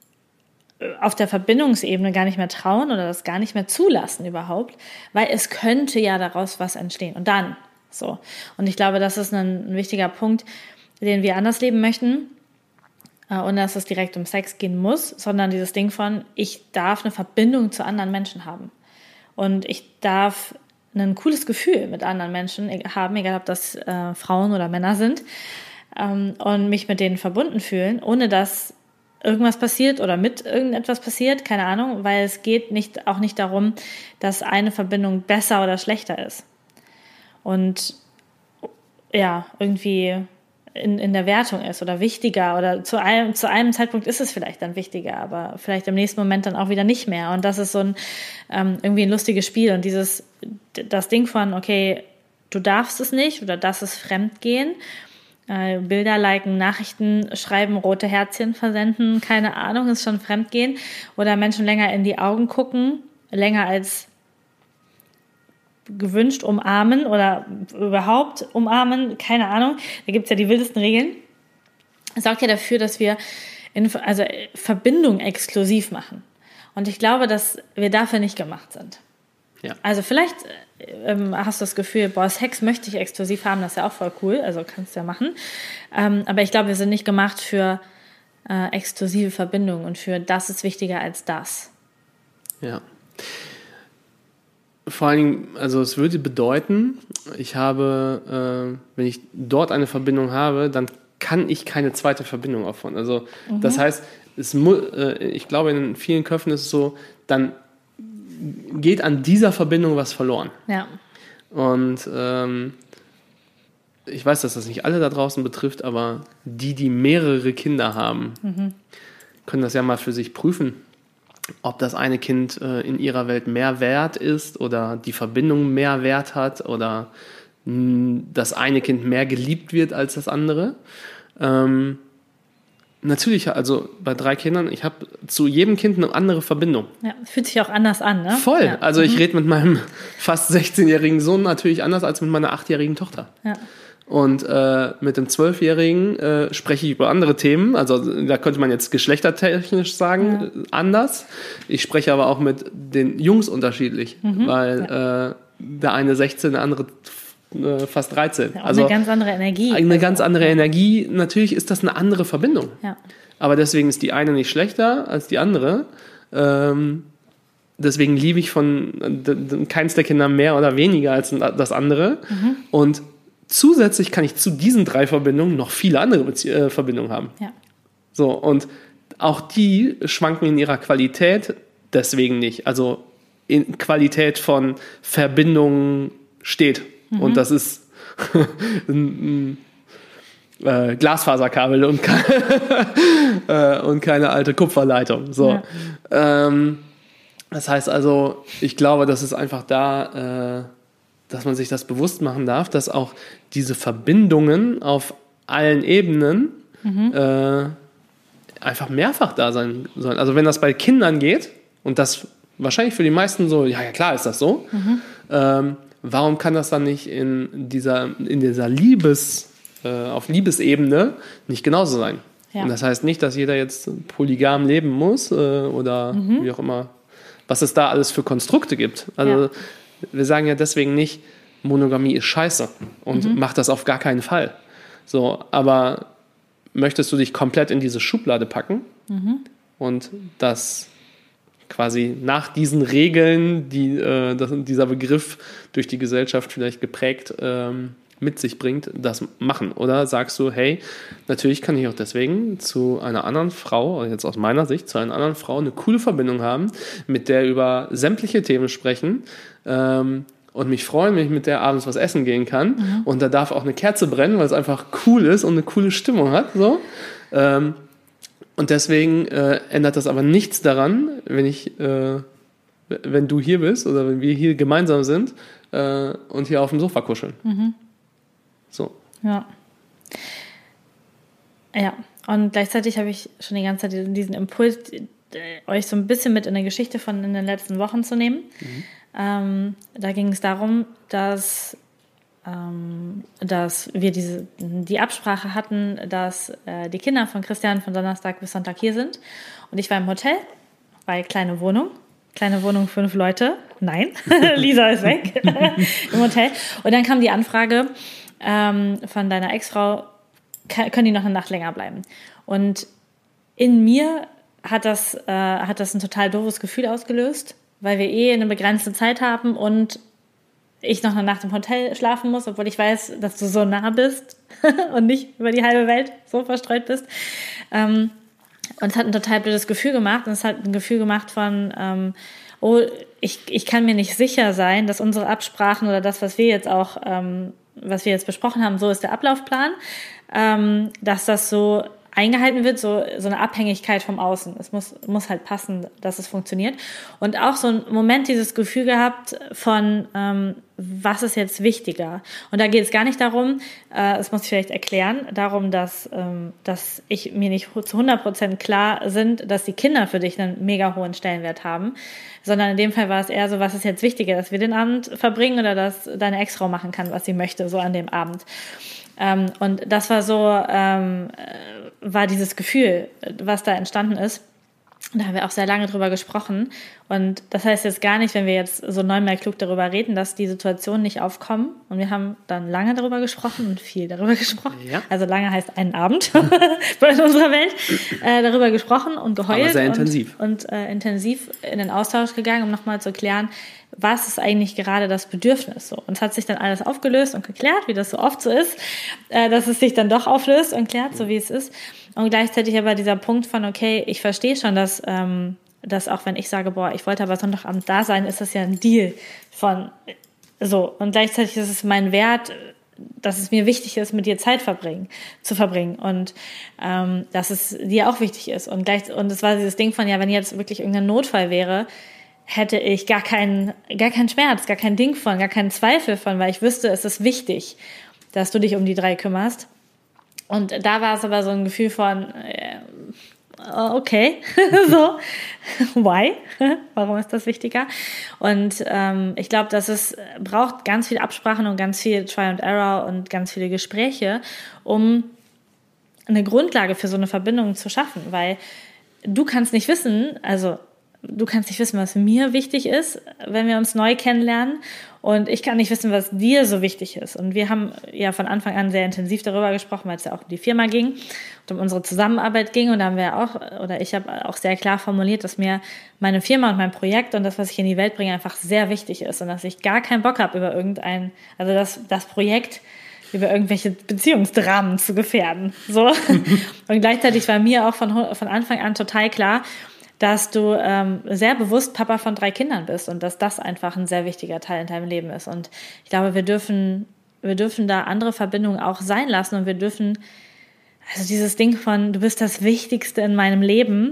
auf der Verbindungsebene gar nicht mehr trauen oder das gar nicht mehr zulassen überhaupt, weil es könnte ja daraus was entstehen. Und dann so. Und ich glaube, das ist ein, ein wichtiger Punkt, den wir anders leben möchten, äh, ohne dass es direkt um Sex gehen muss, sondern dieses Ding von, ich darf eine Verbindung zu anderen Menschen haben. Und ich darf ein cooles Gefühl mit anderen Menschen haben, egal ob das äh, Frauen oder Männer sind, ähm, und mich mit denen verbunden fühlen, ohne dass irgendwas passiert oder mit irgendetwas passiert, keine Ahnung, weil es geht nicht, auch nicht darum, dass eine Verbindung besser oder schlechter ist. Und ja, irgendwie in, in der Wertung ist oder wichtiger oder zu einem, zu einem Zeitpunkt ist es vielleicht dann wichtiger, aber vielleicht im nächsten Moment dann auch wieder nicht mehr. Und das ist so ein ähm, irgendwie ein lustiges Spiel. Und dieses, das Ding von, okay, du darfst es nicht oder das ist Fremdgehen, äh, Bilder liken, Nachrichten schreiben, rote Herzchen versenden, keine Ahnung, ist schon Fremdgehen. Oder Menschen länger in die Augen gucken, länger als gewünscht umarmen oder überhaupt umarmen, keine Ahnung. Da gibt es ja die wildesten Regeln. Das sorgt ja dafür, dass wir in, also Verbindung exklusiv machen. Und ich glaube, dass wir dafür nicht gemacht sind. Ja. Also vielleicht ähm, hast du das Gefühl, boah, Sex möchte ich exklusiv haben, das ist ja auch voll cool, also kannst du ja machen. Ähm, aber ich glaube, wir sind nicht gemacht für äh, exklusive Verbindung und für das ist wichtiger als das. Ja. Vor allen Dingen, also es würde bedeuten, ich habe, äh, wenn ich dort eine Verbindung habe, dann kann ich keine zweite Verbindung aufbauen. Also mhm. das heißt, es mu- äh, ich glaube, in vielen Köpfen ist es so, dann geht an dieser Verbindung was verloren. Ja. Und ähm, ich weiß, dass das nicht alle da draußen betrifft, aber die, die mehrere Kinder haben, mhm. können das ja mal für sich prüfen, ob das eine Kind äh, in ihrer Welt mehr wert ist oder die Verbindung mehr Wert hat oder mh, das eine Kind mehr geliebt wird als das andere. Ähm, natürlich, also bei drei Kindern, ich habe zu jedem Kind eine andere Verbindung. Ja, fühlt sich auch anders an, ne? Voll. Ja. Also ich mhm. rede mit meinem fast sechzehnjährigen Sohn natürlich anders als mit meiner achtjährigen Tochter. Ja. Und äh, mit dem Zwölfjährigen äh, spreche ich über andere Themen. Also da könnte man jetzt geschlechtertechnisch sagen, ja. anders. Ich spreche aber auch mit den Jungs unterschiedlich, mhm. weil ja. äh, der eine sechzehn, der andere äh, fast dreizehn. Ja, also eine ganz andere Energie. Eine also ganz andere ja. Energie. Natürlich ist das eine andere Verbindung. Ja. Aber deswegen ist die eine nicht schlechter als die andere. Ähm, deswegen liebe ich von d- d- keins der Kinder mehr oder weniger als das andere. Mhm. Und zusätzlich kann ich zu diesen drei Verbindungen noch viele andere Bezie- äh, Verbindungen haben. Ja. So, und auch die schwanken in ihrer Qualität deswegen nicht. Also in Qualität von Verbindungen steht. Mhm. Und das ist ein, ein äh, Glasfaserkabel und, ke- äh, und keine alte Kupferleitung. So. Ja. Ähm, das heißt also, ich glaube, das ist einfach da... Äh, dass man sich das bewusst machen darf, dass auch diese Verbindungen auf allen Ebenen mhm. äh, einfach mehrfach da sein sollen. Also wenn das bei Kindern geht, und das wahrscheinlich für die meisten so, ja, ja klar ist das so, mhm. ähm, warum kann das dann nicht in dieser, in dieser Liebes, äh, auf Liebesebene nicht genauso sein? Ja. Und das heißt nicht, dass jeder jetzt polygam leben muss äh, oder mhm. wie auch immer, was es da alles für Konstrukte gibt. Also ja. Wir sagen ja deswegen nicht, Monogamie ist scheiße und mhm. mach das auf gar keinen Fall. So, aber möchtest du dich komplett in diese Schublade packen mhm. und das quasi nach diesen Regeln, die äh, das, dieser Begriff durch die Gesellschaft vielleicht geprägt ähm, mit sich bringt, das machen? Oder sagst du, hey, natürlich kann ich auch deswegen zu einer anderen Frau, jetzt aus meiner Sicht, zu einer anderen Frau eine coole Verbindung haben, mit der über sämtliche Themen sprechen ähm, und mich freuen, wenn ich mit der abends was essen gehen kann. Mhm. Und da darf auch eine Kerze brennen, weil es einfach cool ist und eine coole Stimmung hat. So. Ähm, und deswegen äh, ändert das aber nichts daran, wenn ich, äh, wenn du hier bist oder wenn wir hier gemeinsam sind äh, und hier auf dem Sofa kuscheln. Mhm. So. Ja. Ja, und gleichzeitig habe ich schon die ganze Zeit diesen Impuls, euch so ein bisschen mit in eine Geschichte von in den letzten Wochen zu nehmen. Mhm. Ähm, da ging es darum, dass, ähm, dass wir diese, die Absprache hatten, dass äh, die Kinder von Christian von Donnerstag bis Sonntag hier sind. Und ich war im Hotel, bei kleine Wohnung. Kleine Wohnung, fünf Leute. Nein, Lisa ist weg im Hotel. Und dann kam die Anfrage, Ähm, von deiner Ex-Frau, kann, können die noch eine Nacht länger bleiben. Und in mir hat das, äh, hat das ein total doofes Gefühl ausgelöst, weil wir eh eine begrenzte Zeit haben und ich noch eine Nacht im Hotel schlafen muss, obwohl ich weiß, dass du so nah bist und nicht über die halbe Welt so verstreut bist. Ähm, und es hat ein total blödes Gefühl gemacht. Und es hat ein Gefühl gemacht von, ähm, oh, ich, ich kann mir nicht sicher sein, dass unsere Absprachen oder das, was wir jetzt auch ähm, was wir jetzt besprochen haben, so ist der Ablaufplan, ähm, dass das so eingehalten wird, so, so eine Abhängigkeit vom Außen. Es muss, muss halt passen, dass es funktioniert. Und auch so ein Moment dieses Gefühl gehabt von, ähm, was ist jetzt wichtiger? Und da geht es gar nicht darum, äh, das muss ich vielleicht erklären, darum, dass, ähm, dass ich mir nicht zu hundert Prozent klar sind, dass die Kinder für dich einen mega hohen Stellenwert haben, sondern in dem Fall war es eher so, was ist jetzt wichtiger, dass wir den Abend verbringen oder dass deine Ex-Frau machen kann, was sie möchte, so an dem Abend. Ähm, und das war so, ähm, war dieses Gefühl, was da entstanden ist. Da haben wir auch sehr lange drüber gesprochen. Und das heißt jetzt gar nicht, wenn wir jetzt so neunmal klug darüber reden, dass die Situationen nicht aufkommen. Und wir haben dann lange darüber gesprochen und viel darüber gesprochen. Ja. Also lange heißt einen Abend bei unserer Welt. Äh, darüber gesprochen und geheult. Aber sehr intensiv. Und, und äh, intensiv in den Austausch gegangen, um nochmal zu klären, was ist eigentlich gerade das Bedürfnis so. Und es hat sich dann alles aufgelöst und geklärt, wie das so oft so ist, äh, dass es sich dann doch auflöst und klärt, so wie es ist. Und gleichzeitig aber dieser Punkt von, okay, ich verstehe schon, dass, ähm, dass auch wenn ich sage, boah, ich wollte aber Sonntagabend da sein, ist das ja ein Deal von so. Und gleichzeitig ist es mein Wert, dass es mir wichtig ist, mit dir Zeit verbringen, zu verbringen und ähm, dass es dir auch wichtig ist. Und gleich, und es war dieses Ding von, ja, wenn jetzt wirklich irgendein Notfall wäre, hätte ich gar keinen, gar keinen Schmerz, gar kein Ding von, gar keinen Zweifel von, weil ich wüsste, es ist wichtig, dass du dich um die drei kümmerst. Und da war es aber so ein Gefühl von, äh, okay, so, why? Warum ist das wichtiger? Und ähm, ich glaube, dass es braucht ganz viel Absprachen und ganz viel Try and Error und ganz viele Gespräche, um eine Grundlage für so eine Verbindung zu schaffen, weil du kannst nicht wissen, also du kannst nicht wissen, was mir wichtig ist, wenn wir uns neu kennenlernen. Und ich kann nicht wissen, was dir so wichtig ist. Und wir haben ja von Anfang an sehr intensiv darüber gesprochen, weil es ja auch um die Firma ging und um unsere Zusammenarbeit ging. Und da haben wir auch, oder ich habe auch sehr klar formuliert, dass mir meine Firma und mein Projekt und das, was ich in die Welt bringe, einfach sehr wichtig ist. Und dass ich gar keinen Bock habe, über irgendein, also das, das Projekt über irgendwelche Beziehungsdramen zu gefährden. So. Und gleichzeitig war mir auch von, von Anfang an total klar, dass du ähm, sehr bewusst Papa von drei Kindern bist und dass das einfach ein sehr wichtiger Teil in deinem Leben ist. Und ich glaube, wir dürfen, wir dürfen da andere Verbindungen auch sein lassen und wir dürfen, also dieses Ding von, du bist das Wichtigste in meinem Leben.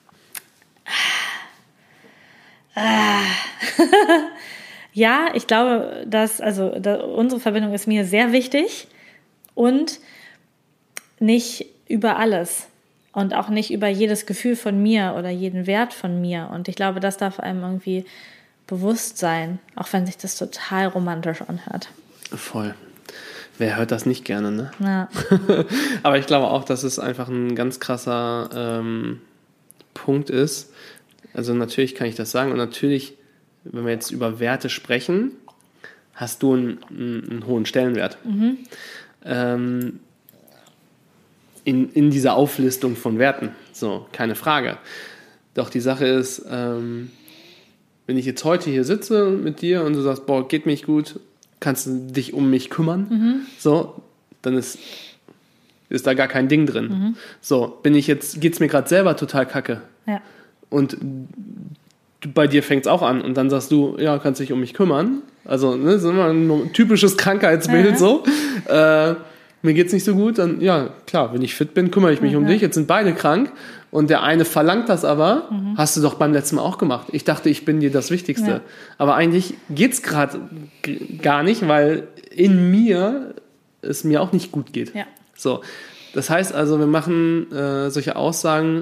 Ja, ich glaube, dass, also da, unsere Verbindung ist mir sehr wichtig und nicht über alles. Und auch nicht über jedes Gefühl von mir oder jeden Wert von mir. Und ich glaube, das darf einem irgendwie bewusst sein, auch wenn sich das total romantisch anhört. Voll. Wer hört das nicht gerne, ne? Ja. Aber ich glaube auch, dass es einfach ein ganz krasser ähm, Punkt ist. Also natürlich kann ich das sagen. Und natürlich, wenn wir jetzt über Werte sprechen, hast du einen, einen hohen Stellenwert. Mhm. Ähm, In, in dieser Auflistung von Werten. So, keine Frage. Doch die Sache ist, ähm, wenn ich jetzt heute hier sitze mit dir und du sagst, boah, geht mich gut, kannst du dich um mich kümmern, mhm. so, dann ist, ist da gar kein Ding drin. Mhm. So, bin ich jetzt, geht's mir gerade selber total kacke. Ja. Und bei dir fängt es auch an und dann sagst du, ja, kannst dich um mich kümmern. Also, ne, das ist immer ein typisches Krankheitsbild, ja. so. Äh, mir geht's nicht so gut, dann, ja, klar, wenn ich fit bin, kümmere ich mich mhm. um dich. Jetzt sind beide krank und der eine verlangt das aber, mhm. hast du doch beim letzten Mal auch gemacht. Ich dachte, ich bin dir das Wichtigste. Ja. Aber eigentlich geht's gerade g- gar nicht, weil in mir es mir auch nicht gut geht. Ja. So, das heißt also, wir machen äh, solche Aussagen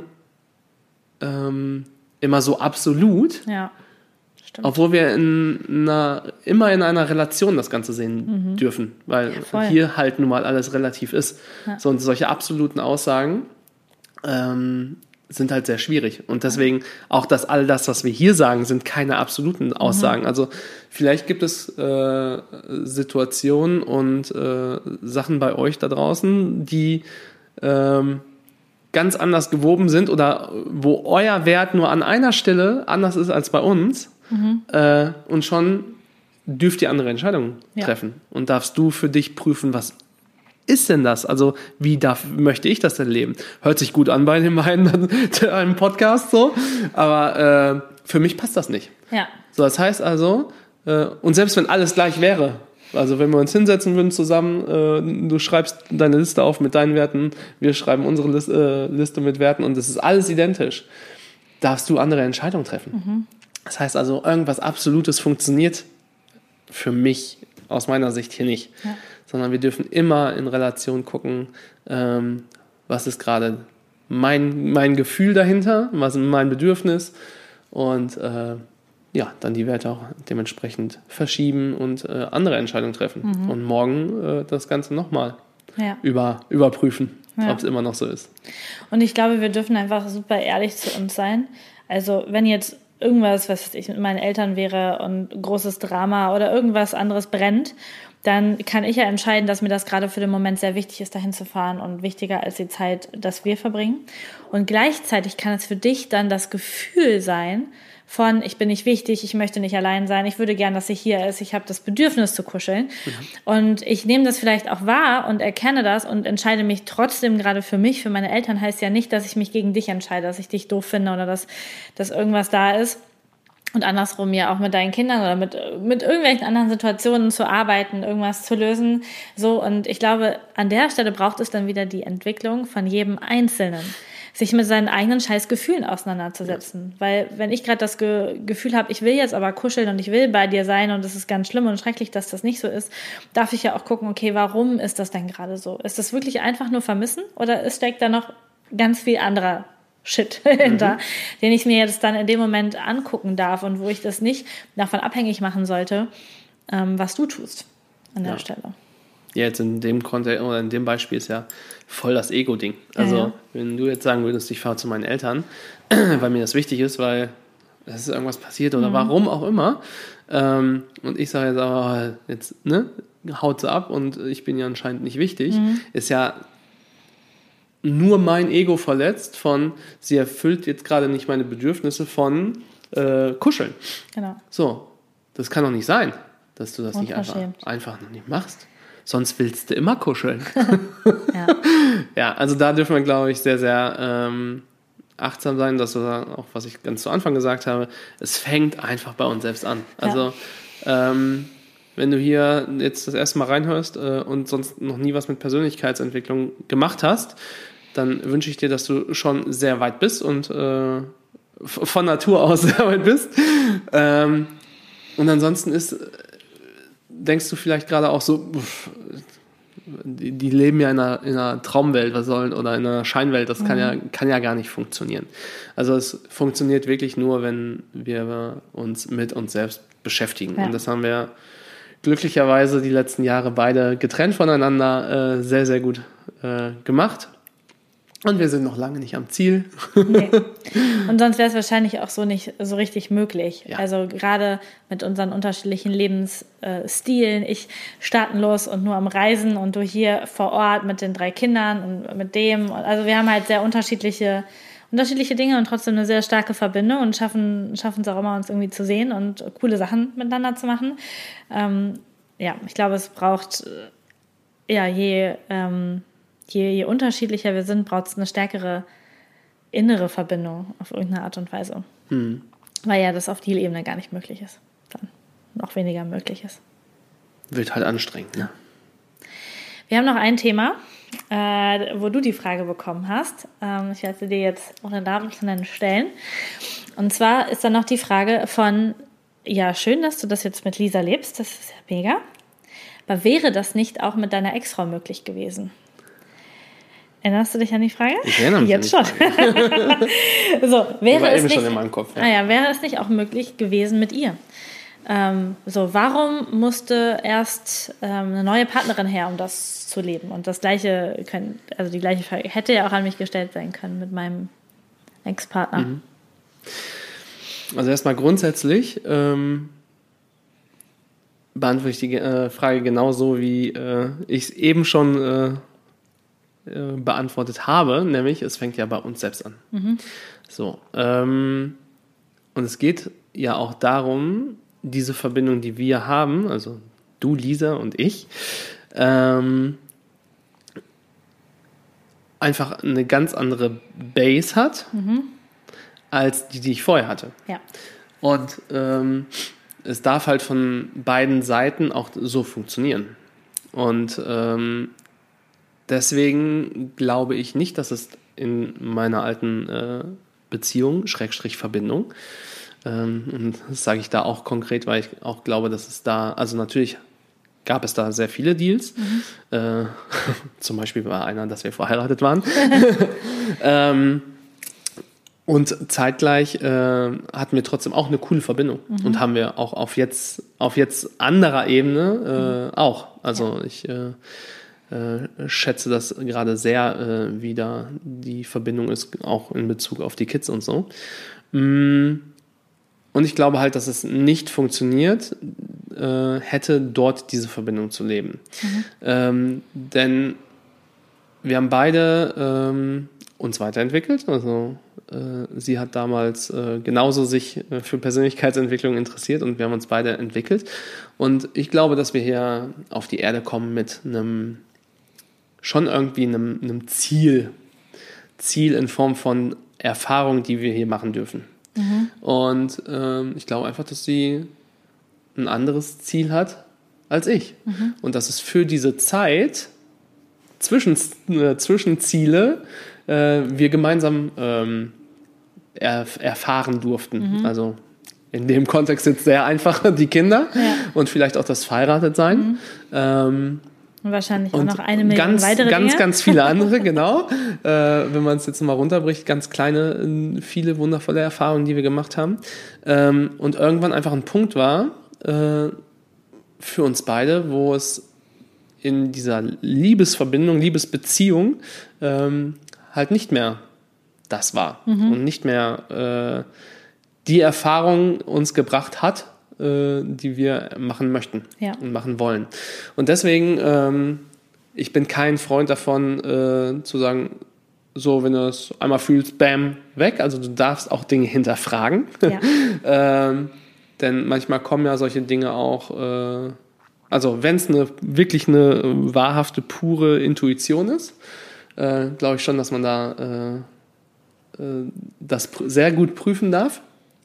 ähm, immer so absolut. Ja. Stimmt. Obwohl wir in einer, immer in einer Relation das Ganze sehen mhm. dürfen, weil ja, hier halt nun mal alles relativ ist. Ja. So, und solche absoluten Aussagen ähm, sind halt sehr schwierig. Und deswegen auch das, all das, was wir hier sagen, sind keine absoluten Aussagen. Mhm. Also vielleicht gibt es äh, Situationen und äh, Sachen bei euch da draußen, die ähm, ganz anders gewoben sind oder wo euer Wert nur an einer Stelle anders ist als bei uns. Mhm. Äh, und schon dürft ihr andere Entscheidungen ja. treffen und darfst du für dich prüfen, was ist denn das? Also wie darf, möchte ich das denn leben? Hört sich gut an bei dem einen, einem Podcast so, aber äh, für mich passt das nicht. Ja. So, das heißt also, äh, und selbst wenn alles gleich wäre, also wenn wir uns hinsetzen würden zusammen, äh, du schreibst deine Liste auf mit deinen Werten, wir schreiben unsere Liste, äh, Liste mit Werten und es ist alles identisch, darfst du andere Entscheidungen treffen. Mhm. Das heißt also, irgendwas Absolutes funktioniert für mich aus meiner Sicht hier nicht. Ja. Sondern wir dürfen immer in Relation gucken, ähm, was ist gerade mein, mein Gefühl dahinter, was ist mein Bedürfnis und äh, ja, dann die Werte auch dementsprechend verschieben und äh, andere Entscheidungen treffen. Mhm. Und morgen äh, das Ganze nochmal ja. über, überprüfen. ja. ob es immer noch so ist. Und ich glaube, wir dürfen einfach super ehrlich zu uns sein. Also wenn jetzt irgendwas, was weiß ich, mit meinen Eltern wäre und großes Drama oder irgendwas anderes brennt, dann kann ich ja entscheiden, dass mir das gerade für den Moment sehr wichtig ist, dahin zu fahren und wichtiger als die Zeit, dass wir verbringen. Und gleichzeitig kann es für dich dann das Gefühl sein von, ich bin nicht wichtig, ich möchte nicht allein sein, ich würde gern, dass sie hier ist, ich habe das Bedürfnis zu kuscheln. Mhm. Und ich nehme das vielleicht auch wahr und erkenne das und entscheide mich trotzdem gerade für mich, für meine Eltern, heißt ja nicht, dass ich mich gegen dich entscheide, dass ich dich doof finde oder dass, dass irgendwas da ist. Und andersrum ja auch mit deinen Kindern oder mit, mit irgendwelchen anderen Situationen zu arbeiten, irgendwas zu lösen. So, und ich glaube, an der Stelle braucht es dann wieder die Entwicklung von jedem Einzelnen, sich mit seinen eigenen scheiß Gefühlen auseinanderzusetzen. Ja. Weil wenn ich gerade das Ge- Gefühl habe, ich will jetzt aber kuscheln und ich will bei dir sein und es ist ganz schlimm und schrecklich, dass das nicht so ist, darf ich ja auch gucken, okay, warum ist das denn gerade so? Ist das wirklich einfach nur Vermissen oder steckt da noch ganz viel anderer Shit hinter, mhm. den ich mir jetzt dann in dem Moment angucken darf und wo ich das nicht davon abhängig machen sollte, ähm, was du tust an der ja. Stelle. Ja, jetzt in dem Kontext oder in dem Beispiel ist ja voll das Ego-Ding. Also, ja, ja. wenn du jetzt sagen würdest, ich fahre zu meinen Eltern, weil mir das wichtig ist, weil es ist irgendwas passiert oder mhm. warum auch immer, ähm, und ich sage jetzt aber, jetzt, ne, haut sie ab und ich bin ja anscheinend nicht wichtig, mhm. ist ja nur mein Ego verletzt von, sie erfüllt jetzt gerade nicht meine Bedürfnisse von äh, Kuscheln. Genau. So, das kann doch nicht sein, dass du das nicht einfach, einfach noch nicht machst. Sonst willst du immer kuscheln. ja. ja, also da dürfen wir, glaube ich, sehr, sehr ähm, achtsam sein, dass wir auch, was ich ganz zu Anfang gesagt habe, es fängt einfach bei uns selbst an. Also ja. ähm, wenn du hier jetzt das erste Mal reinhörst äh, und sonst noch nie was mit Persönlichkeitsentwicklung gemacht hast, dann wünsche ich dir, dass du schon sehr weit bist und äh, von Natur aus sehr weit bist. Ähm, und ansonsten ist, denkst du vielleicht gerade auch so, pff, die, die leben ja in einer, in einer Traumwelt, was sollen, oder in einer Scheinwelt, das mhm. kann ja, kann ja gar nicht funktionieren. Also es funktioniert wirklich nur, wenn wir uns mit uns selbst beschäftigen. Ja. Und das haben wir glücklicherweise die letzten Jahre beide getrennt voneinander äh, sehr, sehr gut äh, gemacht. Und wir sind noch lange nicht am Ziel. Nee. Und sonst wäre es wahrscheinlich auch so nicht so richtig möglich. Ja. Also gerade mit unseren unterschiedlichen Lebensstilen. Ich staatenlos und nur am Reisen und du hier vor Ort mit den drei Kindern und mit dem. Also wir haben halt sehr unterschiedliche, unterschiedliche Dinge und trotzdem eine sehr starke Verbindung und schaffen, schaffen es auch immer, uns irgendwie zu sehen und coole Sachen miteinander zu machen. Ähm, ja, ich glaube, es braucht ja je... Ähm, Je, je unterschiedlicher wir sind, braucht es eine stärkere innere Verbindung auf irgendeine Art und Weise. Hm. Weil ja das auf die Ebene gar nicht möglich ist. Dann noch weniger möglich ist. Wird halt anstrengend, ne? Wir haben noch ein Thema, äh, wo du die Frage bekommen hast. Ähm, ich werde dir jetzt ohne Namen zu nennen stellen. Und zwar ist dann noch die Frage von, ja, schön, dass du das jetzt mit Lisa lebst, das ist ja mega. Aber wäre das nicht auch mit deiner Ex-Frau möglich gewesen? Erinnerst du dich an die Frage? Ich erinnere mich Jetzt an die Frage. so, wäre war es eben nicht, schon in meinem Kopf. Ja. Ah ja, wäre es nicht auch möglich gewesen mit ihr? Ähm, so, warum musste erst ähm, eine neue Partnerin her, um das zu leben? Und das gleiche, können, also die gleiche Frage hätte ja auch an mich gestellt sein können mit meinem Ex-Partner. Mhm. Also erstmal grundsätzlich ähm, beantworte ich die äh, Frage genauso, wie äh, ich es eben schon äh, beantwortet habe, nämlich es fängt ja bei uns selbst an. Mhm. So, ähm, und es geht ja auch darum, diese Verbindung, die wir haben, also du, Lisa und ich, ähm, einfach eine ganz andere Base hat, mhm. als die, die ich vorher hatte. Ja. Und ähm, es darf halt von beiden Seiten auch so funktionieren. Und ähm, deswegen glaube ich nicht, dass es in meiner alten äh, Beziehung, Schrägstrich Verbindung, ähm, und das sage ich da auch konkret, weil ich auch glaube, dass es da, also natürlich gab es da sehr viele Deals, mhm. äh, zum Beispiel war einer, dass wir verheiratet waren, ähm, und zeitgleich äh, hatten wir trotzdem auch eine coole Verbindung mhm. und haben wir auch auf jetzt, auf jetzt anderer Ebene äh, mhm. auch, also ja. ich äh, äh, schätze das gerade sehr, äh, wie da die Verbindung ist, auch in Bezug auf die Kids und so. Und ich glaube halt, dass es nicht funktioniert äh, hätte, dort diese Verbindung zu leben. Mhm. Ähm, denn wir haben beide ähm, uns weiterentwickelt. Also äh, sie hat damals äh, genauso sich äh, für Persönlichkeitsentwicklung interessiert und wir haben uns beide entwickelt. Und ich glaube, dass wir hier auf die Erde kommen mit einem, schon irgendwie einem, einem Ziel. Ziel in Form von Erfahrung, die wir hier machen dürfen. Mhm. Und ähm, ich glaube einfach, dass sie ein anderes Ziel hat als ich. Mhm. Und dass es für diese Zeit zwischen, äh, zwischen Ziele äh, wir gemeinsam ähm, erf- erfahren durften. Mhm. Also in dem Kontext jetzt sehr einfach die Kinder ja. und vielleicht auch das Verheiratetsein. Mhm. Ähm, Und wahrscheinlich auch noch eine Million ganz, weitere ganz, Dinge. ganz viele andere, genau. äh, wenn man es jetzt mal runterbricht, ganz kleine, viele wundervolle Erfahrungen, die wir gemacht haben. Ähm, und irgendwann einfach ein Punkt war äh, für uns beide, wo es in dieser Liebesverbindung, Liebesbeziehung ähm, halt nicht mehr das war. Mhm. Und nicht mehr äh, die Erfahrung uns gebracht hat, die wir machen möchten ja. und machen wollen. Und deswegen, ähm, ich bin kein Freund davon, äh, zu sagen, so, wenn du es einmal fühlst, bam, weg. Also du darfst auch Dinge hinterfragen. Ja. ähm, denn manchmal kommen ja solche Dinge auch, äh, also wenn es eine, wirklich eine wahrhafte, pure Intuition ist, äh, glaube ich schon, dass man da äh, äh, das pr- sehr gut prüfen darf.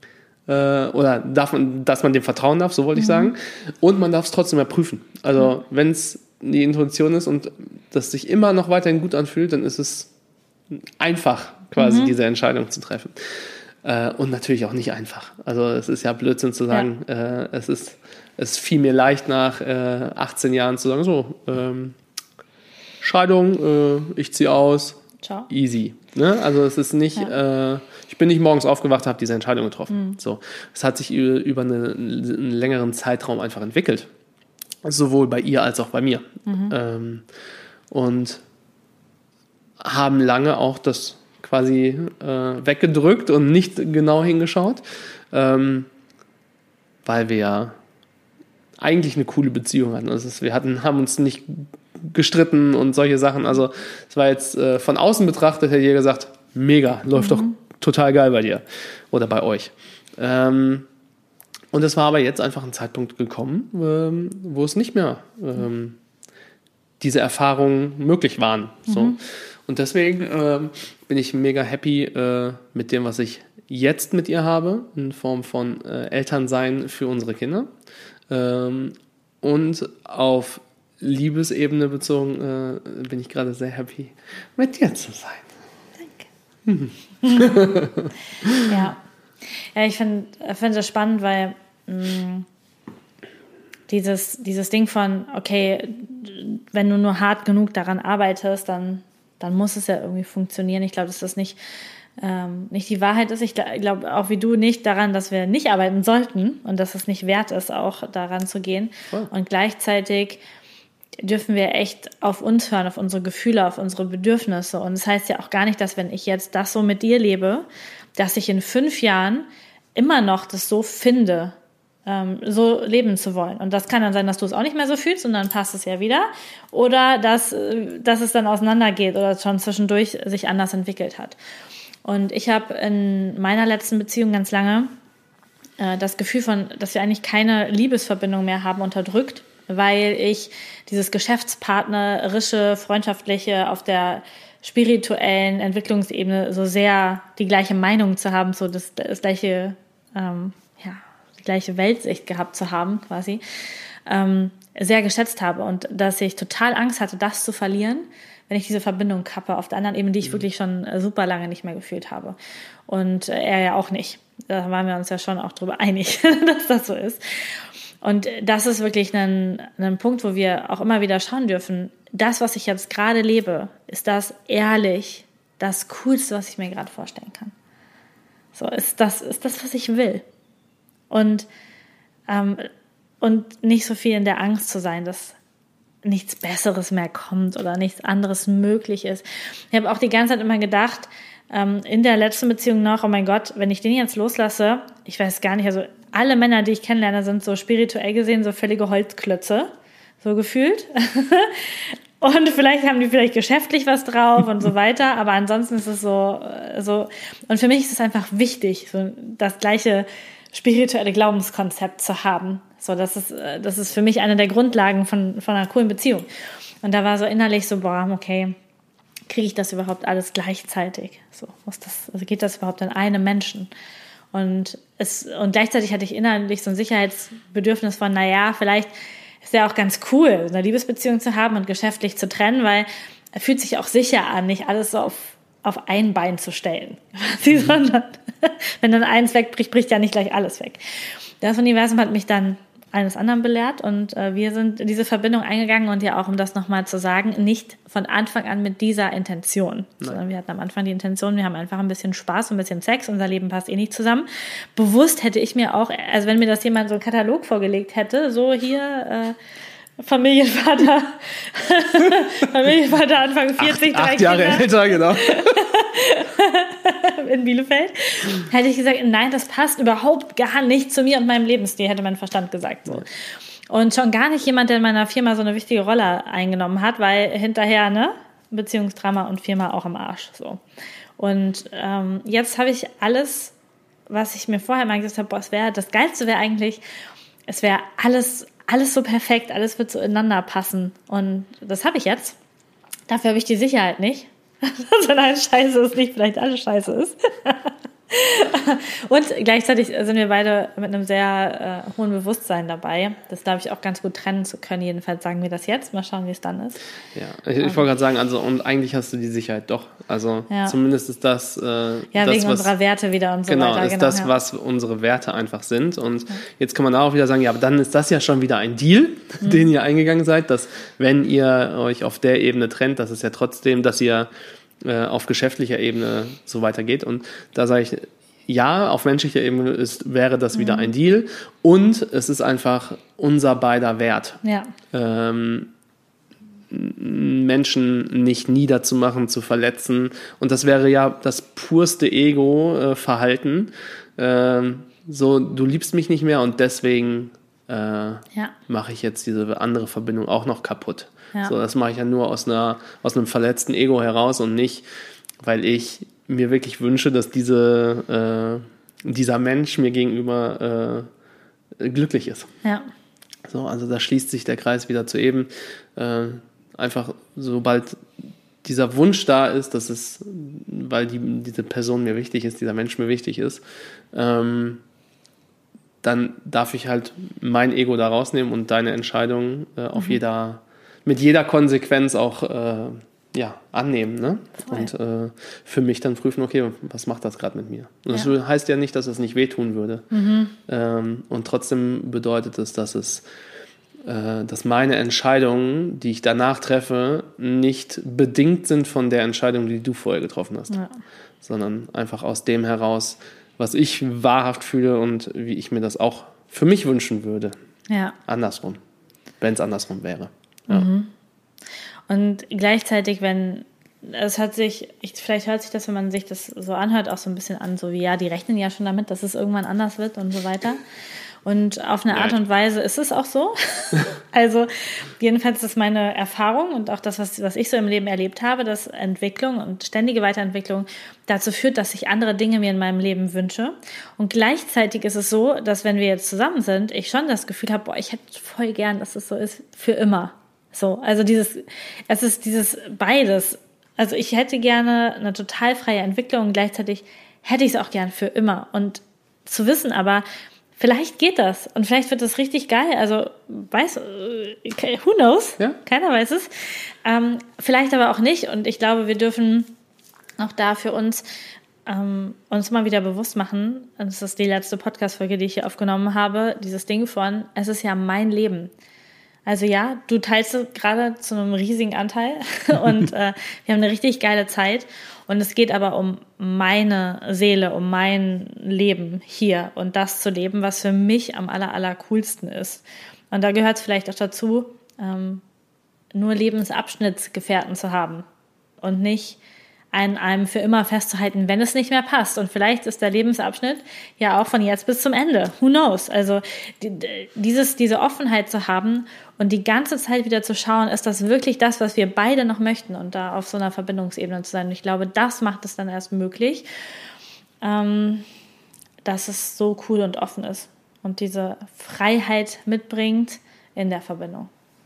Oder darf man, dass man dem vertrauen darf, so wollte ich mhm. sagen. Und man darf es trotzdem mehr prüfen. Also mhm. wenn es die Intuition ist und das sich immer noch weiterhin gut anfühlt, dann ist es einfach, quasi mhm. diese Entscheidung zu treffen. Und natürlich auch nicht einfach. Also es ist ja Blödsinn zu sagen, ja. es ist, es fiel mir leicht nach achtzehn Jahren zu sagen, so, ähm, Scheidung, ich ziehe aus, ciao. Easy. Ne? Also es ist nicht... Ja. Äh, Ich bin nicht morgens aufgewacht, habe diese Entscheidung getroffen. Mhm. So, es hat sich über eine, einen längeren Zeitraum einfach entwickelt. Sowohl bei ihr als auch bei mir. Mhm. Ähm, und haben lange auch das quasi äh, weggedrückt und nicht genau hingeschaut, ähm, weil wir ja eigentlich eine coole Beziehung hatten. Also wir hatten, haben uns nicht gestritten und solche Sachen. Also es war jetzt äh, von außen betrachtet, hätte jeder gesagt, mega, läuft mhm. doch total geil bei dir oder bei euch. Ähm, und es war aber jetzt einfach ein Zeitpunkt gekommen, ähm, wo es nicht mehr ähm, diese Erfahrungen möglich waren. Mhm. So. Und deswegen ähm, bin ich mega happy äh, mit dem, was ich jetzt mit ihr habe, in Form von äh, Elternsein für unsere Kinder. Ähm, und auf Liebesebene bezogen äh, bin ich gerade sehr happy, mit dir zu sein. ja. ja, ich finde find das spannend, weil mh, dieses, dieses Ding von, okay, wenn du nur hart genug daran arbeitest, dann, dann muss es ja irgendwie funktionieren. Ich glaube, dass das nicht, ähm, nicht die Wahrheit ist. Ich glaube auch wie du nicht daran, dass wir nicht arbeiten sollten und dass es nicht wert ist, auch daran zu gehen. Cool. Und gleichzeitig dürfen wir echt auf uns hören, auf unsere Gefühle, auf unsere Bedürfnisse. Und das heißt ja auch gar nicht, dass wenn ich jetzt das so mit dir lebe, dass ich in fünf Jahren immer noch das so finde, ähm, so leben zu wollen. Und das kann dann sein, dass du es auch nicht mehr so fühlst und dann passt es ja wieder. Oder dass, dass es dann auseinandergeht oder schon zwischendurch sich anders entwickelt hat. Und ich habe in meiner letzten Beziehung ganz lange äh, das Gefühl von, dass wir eigentlich keine Liebesverbindung mehr haben, unterdrückt, weil ich dieses geschäftspartnerische, freundschaftliche auf der spirituellen Entwicklungsebene so sehr die gleiche Meinung zu haben, so das, das gleiche, ähm, ja, die gleiche Weltsicht gehabt zu haben, quasi, ähm, sehr geschätzt habe und dass ich total Angst hatte, das zu verlieren, wenn ich diese Verbindung kappe auf der anderen Ebene, die ich mhm. wirklich schon super lange nicht mehr gefühlt habe. Und er ja auch nicht. Da waren wir uns ja schon auch drüber einig, dass das so ist. Und das ist wirklich ein, ein Punkt, wo wir auch immer wieder schauen dürfen, das, was ich jetzt gerade lebe, ist das ehrlich das Coolste, was ich mir gerade vorstellen kann. So, ist das, ist das, was ich will. Und, ähm, und nicht so viel in der Angst zu sein, dass nichts Besseres mehr kommt oder nichts anderes möglich ist. Ich habe auch die ganze Zeit immer gedacht, ähm, in der letzten Beziehung noch, oh mein Gott, wenn ich den jetzt loslasse, ich weiß gar nicht, also alle Männer, die ich kennenlerne, sind so spirituell gesehen so völlige Holzklötze, so gefühlt. Und vielleicht haben die vielleicht geschäftlich was drauf und so weiter, aber ansonsten ist es so, so, und für mich ist es einfach wichtig, so das gleiche spirituelle Glaubenskonzept zu haben. So, das ist, das ist für mich eine der Grundlagen von, von einer coolen Beziehung. Und da war so innerlich so, boah, okay, kriege ich das überhaupt alles gleichzeitig? So, muss das, also geht das überhaupt in einem Menschen? Und es, und gleichzeitig hatte ich innerlich so ein Sicherheitsbedürfnis von, naja, vielleicht ist ja auch ganz cool, eine Liebesbeziehung zu haben und geschäftlich zu trennen, weil er fühlt sich auch sicher an, nicht alles so auf, auf ein Bein zu stellen. Mhm. Sondern wenn dann eins wegbricht, bricht ja nicht gleich alles weg. Das Universum hat mich dann eines anderen belehrt und äh, wir sind diese Verbindung eingegangen und ja auch, um das nochmal zu sagen, nicht von Anfang an mit dieser Intention, Nein. sondern wir hatten am Anfang die Intention, wir haben einfach ein bisschen Spaß, ein bisschen Sex, unser Leben passt eh nicht zusammen. Bewusst hätte ich mir auch, also wenn mir das jemand so einen Katalog vorgelegt hätte, so hier äh, Familienvater, Familienvater Anfang vierzig, acht, drei acht Jahre Kinder. älter, genau. In Bielefeld, hätte ich gesagt, nein, das passt überhaupt gar nicht zu mir und meinem Lebensstil, hätte mein Verstand gesagt. So. Und schon gar nicht jemand, der in meiner Firma so eine wichtige Rolle eingenommen hat, weil hinterher, ne, Beziehungsdrama und Firma auch im Arsch. So. Und ähm, jetzt habe ich alles, was ich mir vorher mal gesagt habe, boah, es wäre, das Geilste wäre eigentlich, es wäre alles, alles so perfekt, alles wird so ineinander passen. Und das habe ich jetzt. Dafür habe ich die Sicherheit nicht. Dass wenn alles scheiße ist, nicht vielleicht alles scheiße ist. Und gleichzeitig sind wir beide mit einem sehr äh, hohen Bewusstsein dabei. Das glaube ich auch ganz gut trennen zu können. Jedenfalls sagen wir das jetzt. Mal schauen, wie es dann ist. Ja, ich, ich wollte gerade sagen, also und eigentlich hast du die Sicherheit doch. Also ja. zumindest ist das äh, ja, das, wegen was, unserer Werte wieder und so genau, weiter. Ist genau, das, ja. was unsere Werte einfach sind. Und ja. jetzt kann man auch wieder sagen, ja, aber dann ist das ja schon wieder ein Deal, mhm. den ihr eingegangen seid, dass wenn ihr euch auf der Ebene trennt, dass es ja trotzdem, dass ihr auf geschäftlicher Ebene so weitergeht. Und da sage ich, ja, auf menschlicher Ebene ist, wäre das wieder mhm. ein Deal. Und es ist einfach unser beider Wert. Ja. Ähm, Menschen nicht niederzumachen, zu verletzen. Und das wäre ja das purste Ego-Verhalten. Ähm, so, du liebst mich nicht mehr und deswegen äh, ja. mache ich jetzt diese andere Verbindung auch noch kaputt. Ja. So, das mache ich ja nur aus einer, aus einem verletzten Ego heraus und nicht, weil ich mir wirklich wünsche, dass diese, äh, dieser Mensch mir gegenüber äh, glücklich ist. Ja. So, also da schließt sich der Kreis wieder zu eben. Äh, einfach, sobald dieser Wunsch da ist, dass es, weil die, diese Person mir wichtig ist, dieser Mensch mir wichtig ist, ähm, dann darf ich halt mein Ego da rausnehmen und deine Entscheidung äh, auf mhm. jeder mit jeder Konsequenz auch äh, ja, annehmen, ne? Und äh, für mich dann prüfen, okay, was macht das gerade mit mir? Und das ja. heißt ja nicht, dass es nicht wehtun würde. Mhm. Ähm, und trotzdem bedeutet es, dass es äh, dass meine Entscheidungen, die ich danach treffe, nicht bedingt sind von der Entscheidung, die du vorher getroffen hast. Ja. Sondern einfach aus dem heraus, was ich wahrhaft fühle und wie ich mir das auch für mich wünschen würde. Ja. Andersrum, wenn es andersrum wäre. Ja. Mhm. Und gleichzeitig, wenn, es hört sich, ich, vielleicht hört sich das, wenn man sich das so anhört, auch so ein bisschen an, so wie, ja, die rechnen ja schon damit, dass es irgendwann anders wird und so weiter. Und auf eine Art und Weise ist es auch so. Also jedenfalls ist meine Erfahrung und auch das, was, was ich so im Leben erlebt habe, dass Entwicklung und ständige Weiterentwicklung dazu führt, dass ich andere Dinge mir in meinem Leben wünsche. Und gleichzeitig ist es so, dass wenn wir jetzt zusammen sind, ich schon das Gefühl habe, boah, ich hätte voll gern, dass es so ist, für immer. So, also dieses, es ist dieses beides. Also ich hätte gerne eine total freie Entwicklung und gleichzeitig hätte ich es auch gern für immer. Und zu wissen aber, vielleicht geht das und vielleicht wird das richtig geil. Also, weiß, who knows? Ja. Keiner weiß es. Ähm, vielleicht aber auch nicht. Und ich glaube, wir dürfen auch da für uns ähm, uns mal wieder bewusst machen, und das ist die letzte Podcast-Folge, die ich hier aufgenommen habe, dieses Ding von, es ist ja mein Leben. Also ja, du teilst es gerade zu einem riesigen Anteil und äh, wir haben eine richtig geile Zeit und es geht aber um meine Seele, um mein Leben hier und das zu leben, was für mich am aller, aller coolsten ist. Und da gehört es vielleicht auch dazu, ähm, nur Lebensabschnittsgefährten zu haben und nicht an einem für immer festzuhalten, wenn es nicht mehr passt. Und vielleicht ist der Lebensabschnitt ja auch von jetzt bis zum Ende. Who knows? Also die, dieses, diese Offenheit zu haben und die ganze Zeit wieder zu schauen, ist das wirklich das, was wir beide noch möchten und da auf so einer Verbindungsebene zu sein. Und ich glaube, das macht es dann erst möglich, ähm, dass es so cool und offen ist und diese Freiheit mitbringt in der Verbindung.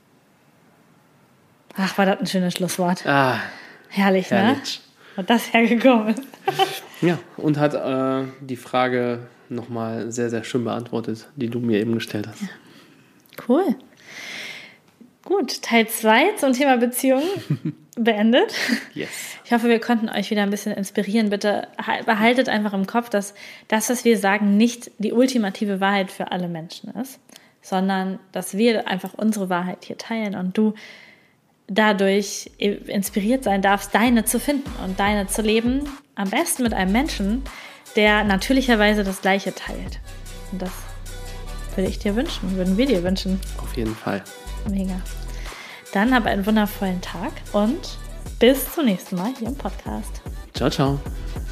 Ach, war das ein schönes Schlusswort. Ah, herrlich, herrlich. Ne? Und das hergekommen ist. Ja, und hat äh, die Frage nochmal sehr, sehr schön beantwortet, die du mir eben gestellt hast. Ja. Cool. Gut, Teil zwei zum Thema Beziehungen beendet. Yes. Ich hoffe, wir konnten euch wieder ein bisschen inspirieren. Bitte behaltet einfach im Kopf, dass das, was wir sagen, nicht die ultimative Wahrheit für alle Menschen ist, sondern dass wir einfach unsere Wahrheit hier teilen und du dadurch inspiriert sein darfst, deine zu finden und deine zu leben, am besten mit einem Menschen, der natürlicherweise das Gleiche teilt. Und das würde ich dir wünschen, würden wir dir wünschen. Auf jeden Fall. Mega. Dann hab einen wundervollen Tag und bis zum nächsten Mal hier im Podcast. Ciao, ciao.